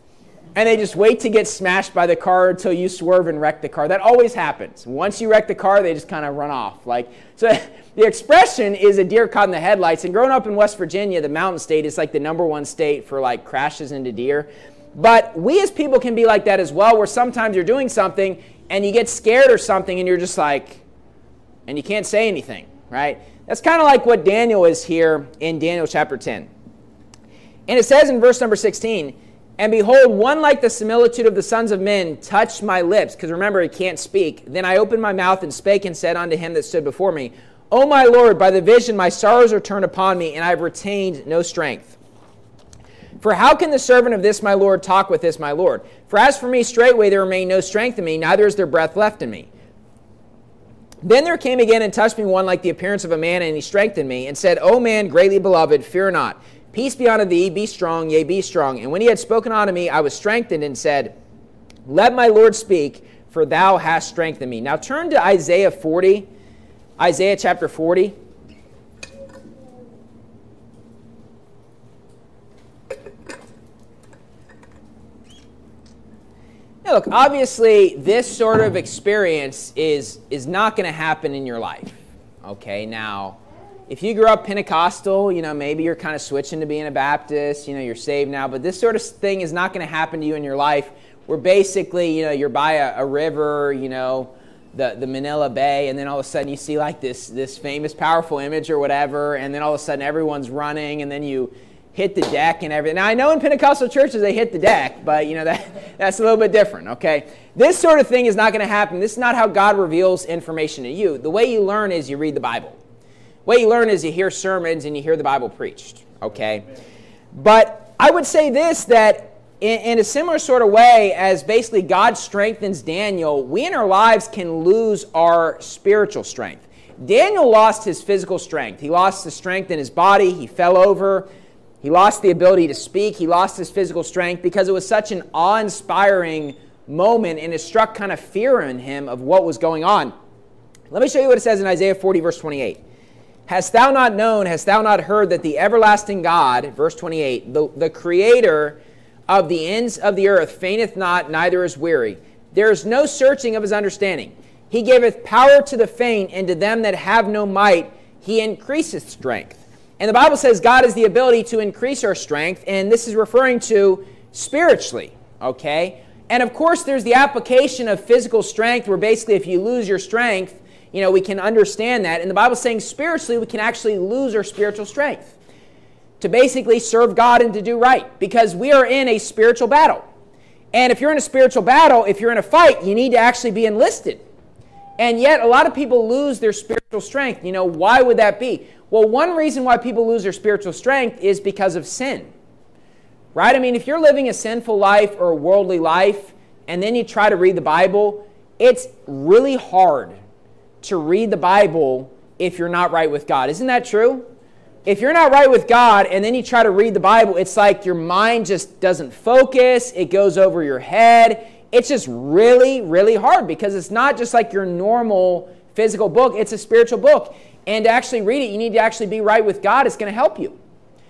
and they just wait to get smashed by the car until you swerve and wreck the car. That always happens. Once you wreck the car, they just kind of run off. Like, so the expression is a deer caught in the headlights. And growing up in West Virginia, the mountain state, is like the number one state for like crashes into deer. But we as people can be like that as well, where sometimes you're doing something and you get scared or something and you're just like, and you can't say anything, right? That's kind of like what Daniel is here in Daniel chapter ten. And it says in verse number sixteen, and behold, one like the similitude of the sons of men touched my lips. Because remember, he can't speak. Then I opened my mouth and spake and said unto him that stood before me, O my Lord, by the vision my sorrows are turned upon me, and I have retained no strength. For how can the servant of this my Lord talk with this my Lord? For as for me, straightway there remained no strength in me, neither is there breath left in me. Then there came again and touched me one like the appearance of a man, and he strengthened me, and said, O man, greatly beloved, fear not. Peace be unto thee, be strong, yea, be strong. And when he had spoken unto me, I was strengthened, and said, Let my Lord speak, for thou hast strengthened me. Now turn to Isaiah forty, Isaiah chapter forty. Now look, obviously, this sort of experience is, is not going to happen in your life. Okay, now, if you grew up Pentecostal, you know, maybe you're kind of switching to being a Baptist, you know, you're saved now, but this sort of thing is not going to happen to you in your life where basically, you know, you're by a, a river, you know, the, the Manila Bay, and then all of a sudden you see like this, this famous, powerful image or whatever, and then all of a sudden everyone's running, and then you hit the deck and everything. Now, I know in Pentecostal churches they hit the deck, but, you know, that that's a little bit different, okay? This sort of thing is not going to happen. This is not how God reveals information to you. The way you learn is you read the Bible. What you learn is you hear sermons and you hear the Bible preached, okay? But I would say this, that in, in a similar sort of way as basically God strengthens Daniel, we in our lives can lose our spiritual strength. Daniel lost his physical strength. He lost the strength in his body. He fell over. He lost the ability to speak. He lost his physical strength because it was such an awe-inspiring moment, and it struck kind of fear in him of what was going on. Let me show you what it says in Isaiah forty, verse twenty-eight. Hast thou not known, hast thou not heard that the everlasting God, verse twenty-eight, the, the creator of the ends of the earth fainteth not, neither is weary. There is no searching of his understanding. He giveth power to the faint, and to them that have no might he increaseth strength. And the Bible says God has the ability to increase our strength, and this is referring to spiritually, okay? And of course, there's the application of physical strength, where basically if you lose your strength, you know, we can understand that. And the Bible's saying spiritually, we can actually lose our spiritual strength to basically serve God and to do right, because we are in a spiritual battle. And if you're in a spiritual battle, if you're in a fight, you need to actually be enlisted. And yet, a lot of people lose their spiritual strength. You know, why would that be? Well, one reason why people lose their spiritual strength is because of sin. Right? I mean, if you're living a sinful life or a worldly life, and then you try to read the Bible, it's really hard to read the Bible if you're not right with God. Isn't that true? If you're not right with God and then you try to read the Bible, it's like your mind just doesn't focus. It goes over your head. It's just really, really hard, because it's not just like your normal physical book. It's a spiritual book. And to actually read it, you need to actually be right with God. It's going to help you.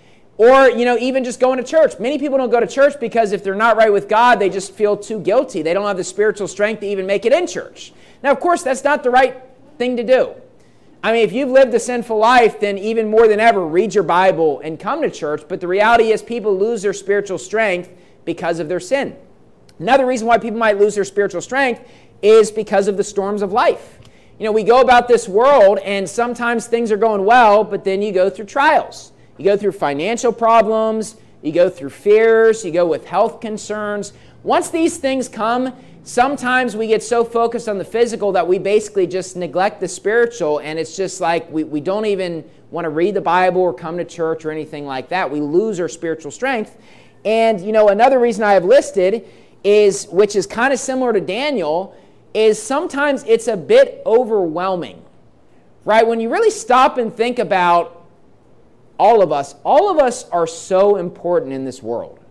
Or, you know, even just going to church. Many people don't go to church because if they're not right with God, they just feel too guilty. They don't have the spiritual strength to even make it in church. Now, of course, that's not the right thing to do. I mean, if you've lived a sinful life, then even more than ever, read your Bible and come to church. But the reality is people lose their spiritual strength because of their sin. Another reason why people might lose their spiritual strength is because of the storms of life. You know, we go about this world, and sometimes things are going well, but then you go through trials. You go through financial problems, you go through fears, you go with health concerns. Once these things come, sometimes we get so focused on the physical that we basically just neglect the spiritual, and it's just like we, we don't even want to read the Bible or come to church or anything like that. We lose our spiritual strength. And, you know, another reason I have listed is, which is kind of similar to Daniel, is sometimes it's a bit overwhelming, right? When you really stop and think about all of us, all of us are so important in this world.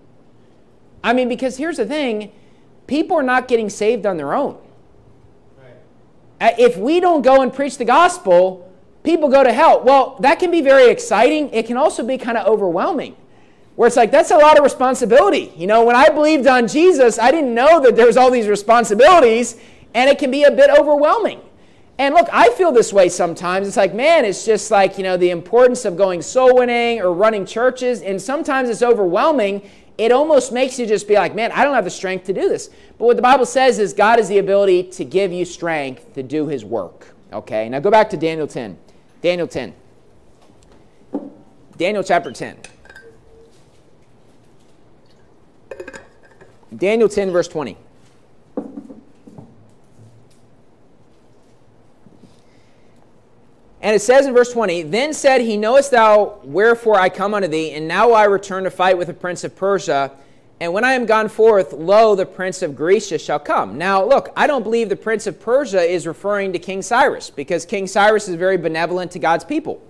I mean, because here's the thing, people are not getting saved on their own. Right. If we don't go and preach the gospel, people go to hell. Well, that can be very exciting. It can also be kind of overwhelming. where it's like, that's a lot of responsibility. You know, when I believed on Jesus, I didn't know that there's all these responsibilities, and it can be a bit overwhelming. And look, I feel this way sometimes. It's like, man, it's just like, you know, the importance of going soul winning or running churches, and sometimes it's overwhelming. It almost makes you just be like, man, I don't have the strength to do this. But what the Bible says is God has the ability to give you strength to do his work. Okay, now go back to Daniel ten. Daniel ten. Daniel chapter ten. Daniel ten, verse twenty. And it says in verse twenty, Then said he, Knowest thou wherefore I come unto thee? And now I return to fight with the prince of Persia. And when I am gone forth, lo, the prince of Grecia shall come. Now, look, I don't believe the prince of Persia is referring to King Cyrus, because King Cyrus is very benevolent to God's people.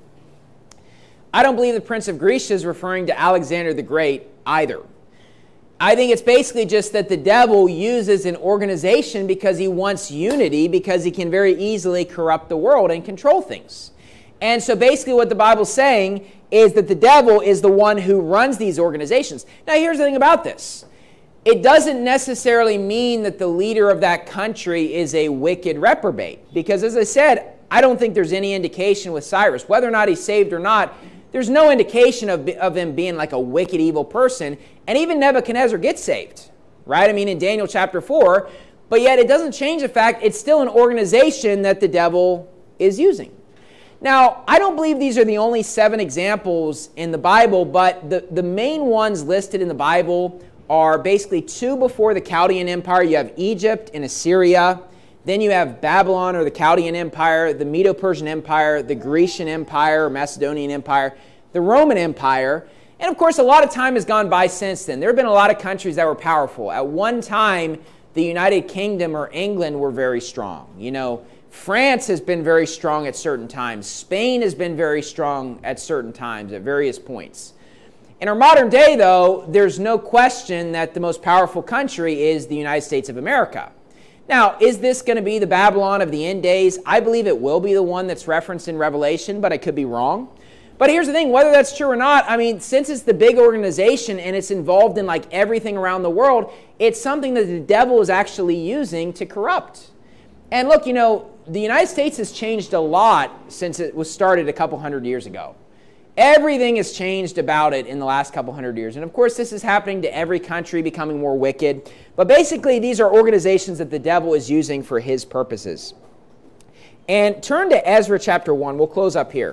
I don't believe the prince of Grecia is referring to Alexander the Great either. I think it's basically just that the devil uses an organization because he wants unity, because he can very easily corrupt the world and control things. And so basically what the Bible's saying is that the devil is the one who runs these organizations. Now here's the thing about this. It doesn't necessarily mean that the leader of that country is a wicked reprobate. Because as I said, I don't think there's any indication with Cyrus, whether or not he's saved or not, there's no indication of, of him being like a wicked, evil person. And even Nebuchadnezzar gets saved, right? I mean, in Daniel chapter four. But yet it doesn't change the fact it's still an organization that the devil is using. Now, I don't believe these are the only seven examples in the Bible, but the, the main ones listed in the Bible are basically two before the Chaldean Empire. You have Egypt and Assyria. Then you have Babylon, or the Chaldean Empire, the Medo-Persian Empire, the Grecian Empire, or Macedonian Empire, the Roman Empire. And of course, a lot of time has gone by since then. There have been a lot of countries that were powerful. At one time, the United Kingdom or England were very strong. You know, France has been very strong at certain times. Spain has been very strong at certain times, at various points. In our modern day, though, there's no question that the most powerful country is the United States of America. Now, is this going to be the Babylon of the end days? I believe it will be the one that's referenced in Revelation, but I could be wrong. But here's the thing, whether that's true or not, I mean, since it's the big organization and it's involved in like everything around the world, it's something that the devil is actually using to corrupt. And look, you know, the United States has changed a lot since it was started a couple hundred years ago. Everything has changed about it in the last couple hundred years. And of course, this is happening to every country becoming more wicked. But basically, these are organizations that the devil is using for his purposes. And turn to Ezra chapter one. We'll close up here.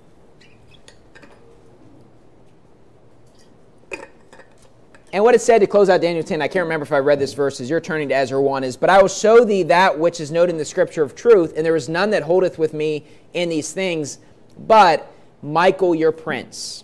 And what it said to close out Daniel ten, I can't remember if I read this verse as you're turning to Ezra one, is, But I will show thee that which is noted in the scripture of truth, and there is none that holdeth with me in these things, but Michael your prince.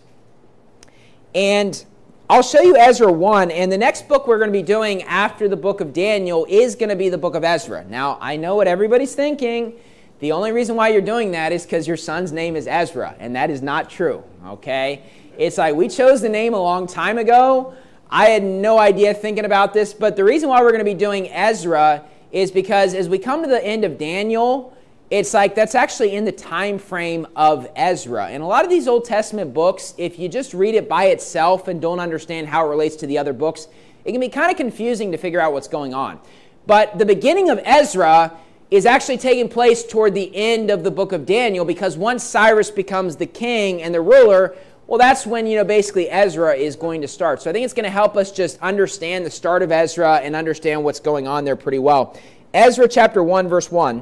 And I'll show you Ezra one, and the next book we're going to be doing after the book of Daniel is going to be the book of Ezra. Now, I know what everybody's thinking. The only reason why you're doing that is because your son's name is Ezra, and that is not true, okay? It's like we chose the name a long time ago. I had no idea thinking about this, but the reason why we're going to be doing Ezra is because as we come to the end of Daniel, it's like that's actually in the time frame of Ezra. And a lot of these Old Testament books, if you just read it by itself and don't understand how it relates to the other books, it can be kind of confusing to figure out what's going on. But the beginning of Ezra is actually taking place toward the end of the book of Daniel, because once Cyrus becomes the king and the ruler, well, that's when, you know, basically Ezra is going to start. So I think it's going to help us just understand the start of Ezra and understand what's going on there pretty well. Ezra chapter one, verse one.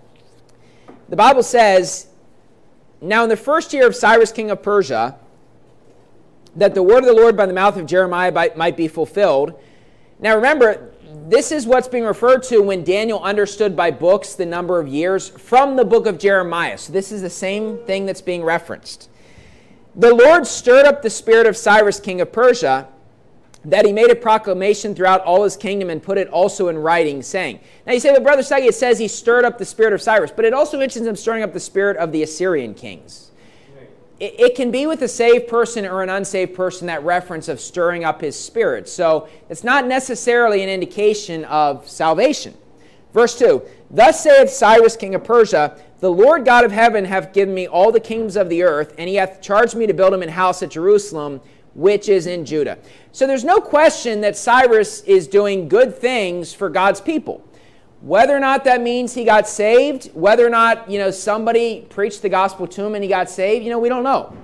The Bible says, Now in the first year of Cyrus king of Persia, that the word of the Lord by the mouth of Jeremiah might be fulfilled. Now remember, this is what's being referred to when Daniel understood by books the number of years from the book of Jeremiah. So this is the same thing that's being referenced. The Lord stirred up the spirit of Cyrus king of Persia, that he made a proclamation throughout all his kingdom and put it also in writing, saying. Now you say, well, Brother Sagi, it says he stirred up the spirit of Cyrus, but it also mentions him stirring up the spirit of the Assyrian kings. It, it can be with a saved person or an unsaved person, that reference of stirring up his spirit. So it's not necessarily an indication of salvation. Verse two, Thus saith Cyrus king of Persia, The Lord God of heaven hath given me all the kingdoms of the earth, and he hath charged me to build him an house at Jerusalem, which is in Judah. So there's no question that Cyrus is doing good things for God's people. Whether or not that means he got saved, whether or not, you know, somebody preached the gospel to him and he got saved, you know, we don't know.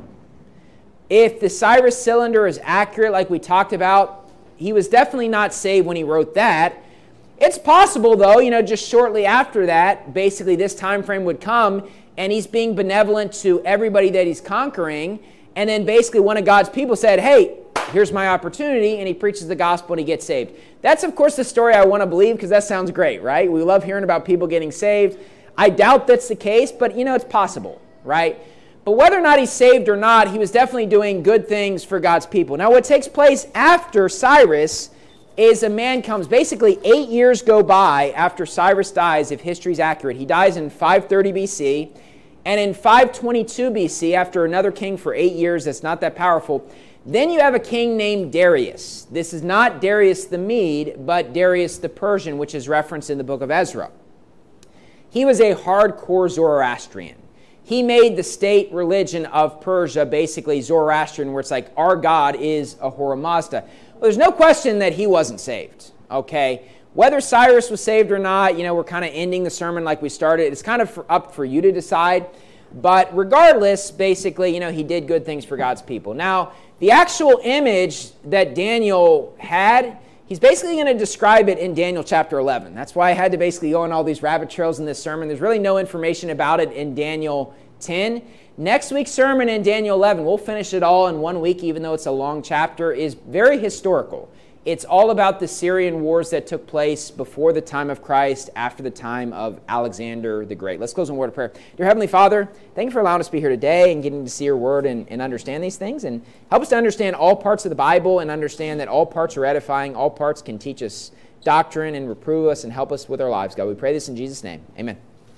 If the Cyrus cylinder is accurate, like we talked about, he was definitely not saved when he wrote that. It's possible, though, you know, just shortly after that, basically this time frame would come, and he's being benevolent to everybody that he's conquering, and then basically one of God's people said, hey, here's my opportunity, and he preaches the gospel and he gets saved. That's, of course, the story I want to believe, because that sounds great, right? We love hearing about people getting saved. I doubt that's the case, but, you know, it's possible, right? But whether or not he's saved or not, he was definitely doing good things for God's people. Now, what takes place after Cyrus is a man comes, basically eight years go by after Cyrus dies, if history's accurate. He dies in five thirty B C, and in five twenty-two B C, after another king for eight years that's not that powerful, then you have a king named Darius. This is not Darius the Mede, but Darius the Persian, which is referenced in the book of Ezra. He was a hardcore Zoroastrian. He made the state religion of Persia basically Zoroastrian, where it's like, our God is Ahura Mazda. Well, there's no question that he wasn't saved, okay? Whether Cyrus was saved or not, you know, we're kind of ending the sermon like we started. It's kind of for, up for you to decide. But regardless, basically, you know, he did good things for God's people. Now, the actual image that Daniel had, he's basically going to describe it in Daniel chapter eleven. That's why I had to basically go on all these rabbit trails in this sermon. There's really no information about it in Daniel ten. Next week's sermon in Daniel eleven, we'll finish it all in one week, even though it's a long chapter, is very historical. It's all about the Syrian wars that took place before the time of Christ, after the time of Alexander the Great. Let's close in a word of prayer. Dear Heavenly Father, thank you for allowing us to be here today and getting to see your word and, and understand these things. And help us to understand all parts of the Bible and understand that all parts are edifying. All parts can teach us doctrine and reprove us and help us with our lives. God, we pray this in Jesus' name. Amen.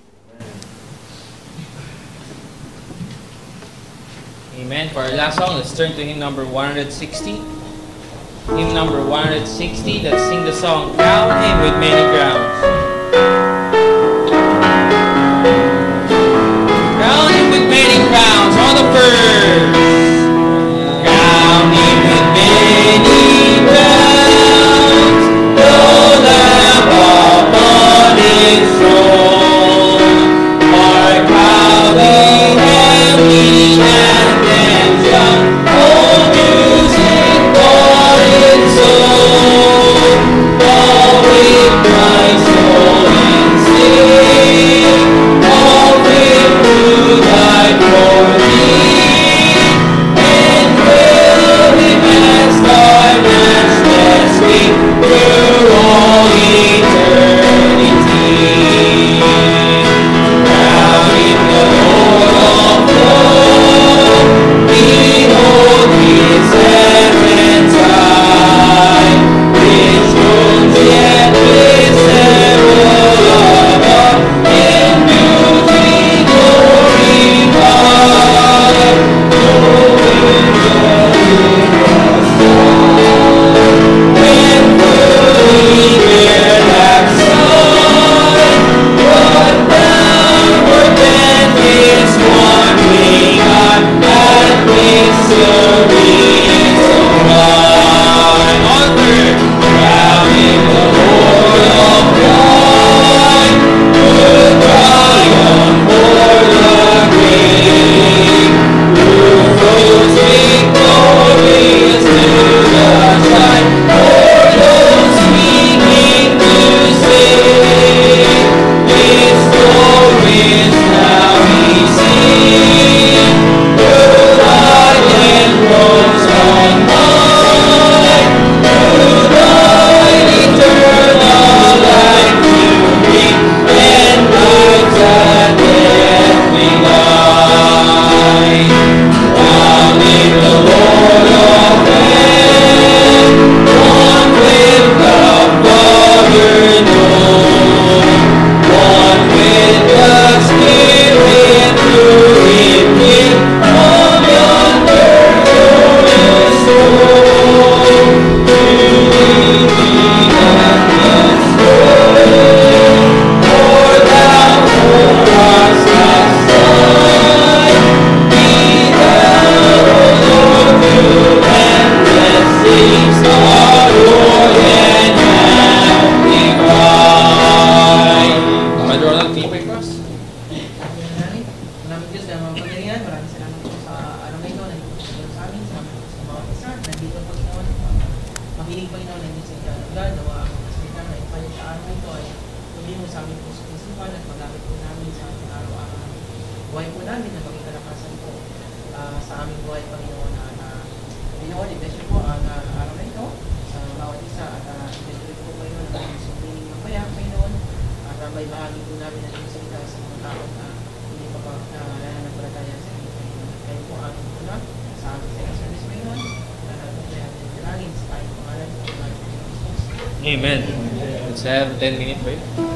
Amen. For our last song, let's turn to hymn number one hundred sixty. Hymn number one hundred sixty. Let's sing the song, Crown Him with Many Crowns. Crown Him with many crowns, all the first. Crown Him with many crowns, the Lamb upon His throne. Our crowning heavenly anthem, all music for its soul, all with Christ. dito, Panginoon. Makiling, Panginoon, na hindi sa ikaw ng God, nawa ang salita na ipalit sa araw ito ay tuloy mo sa aming puso isipan at magamit po namin sa ating araw-araw. Buhay po namin na maging kalakasan po ah, sa aming buhay, Panginoon. Na, na Panginoon, i-bless niyo po ang ah, araw na ito sa bawat isa at uh, i-bless po, Panginoon, ang aming sumingin ng maya, Panginoon. At uh, may bahagi po namin ang iyong salita sa mga tao na hindi pa pa nananampalataya sa inyo, Panginoon. Kayo po ang aming una sa aming second service, Panginoon. Lahat po kaya natin pinalangin sa tayong pangalan. Amen. Let's have ten minute break.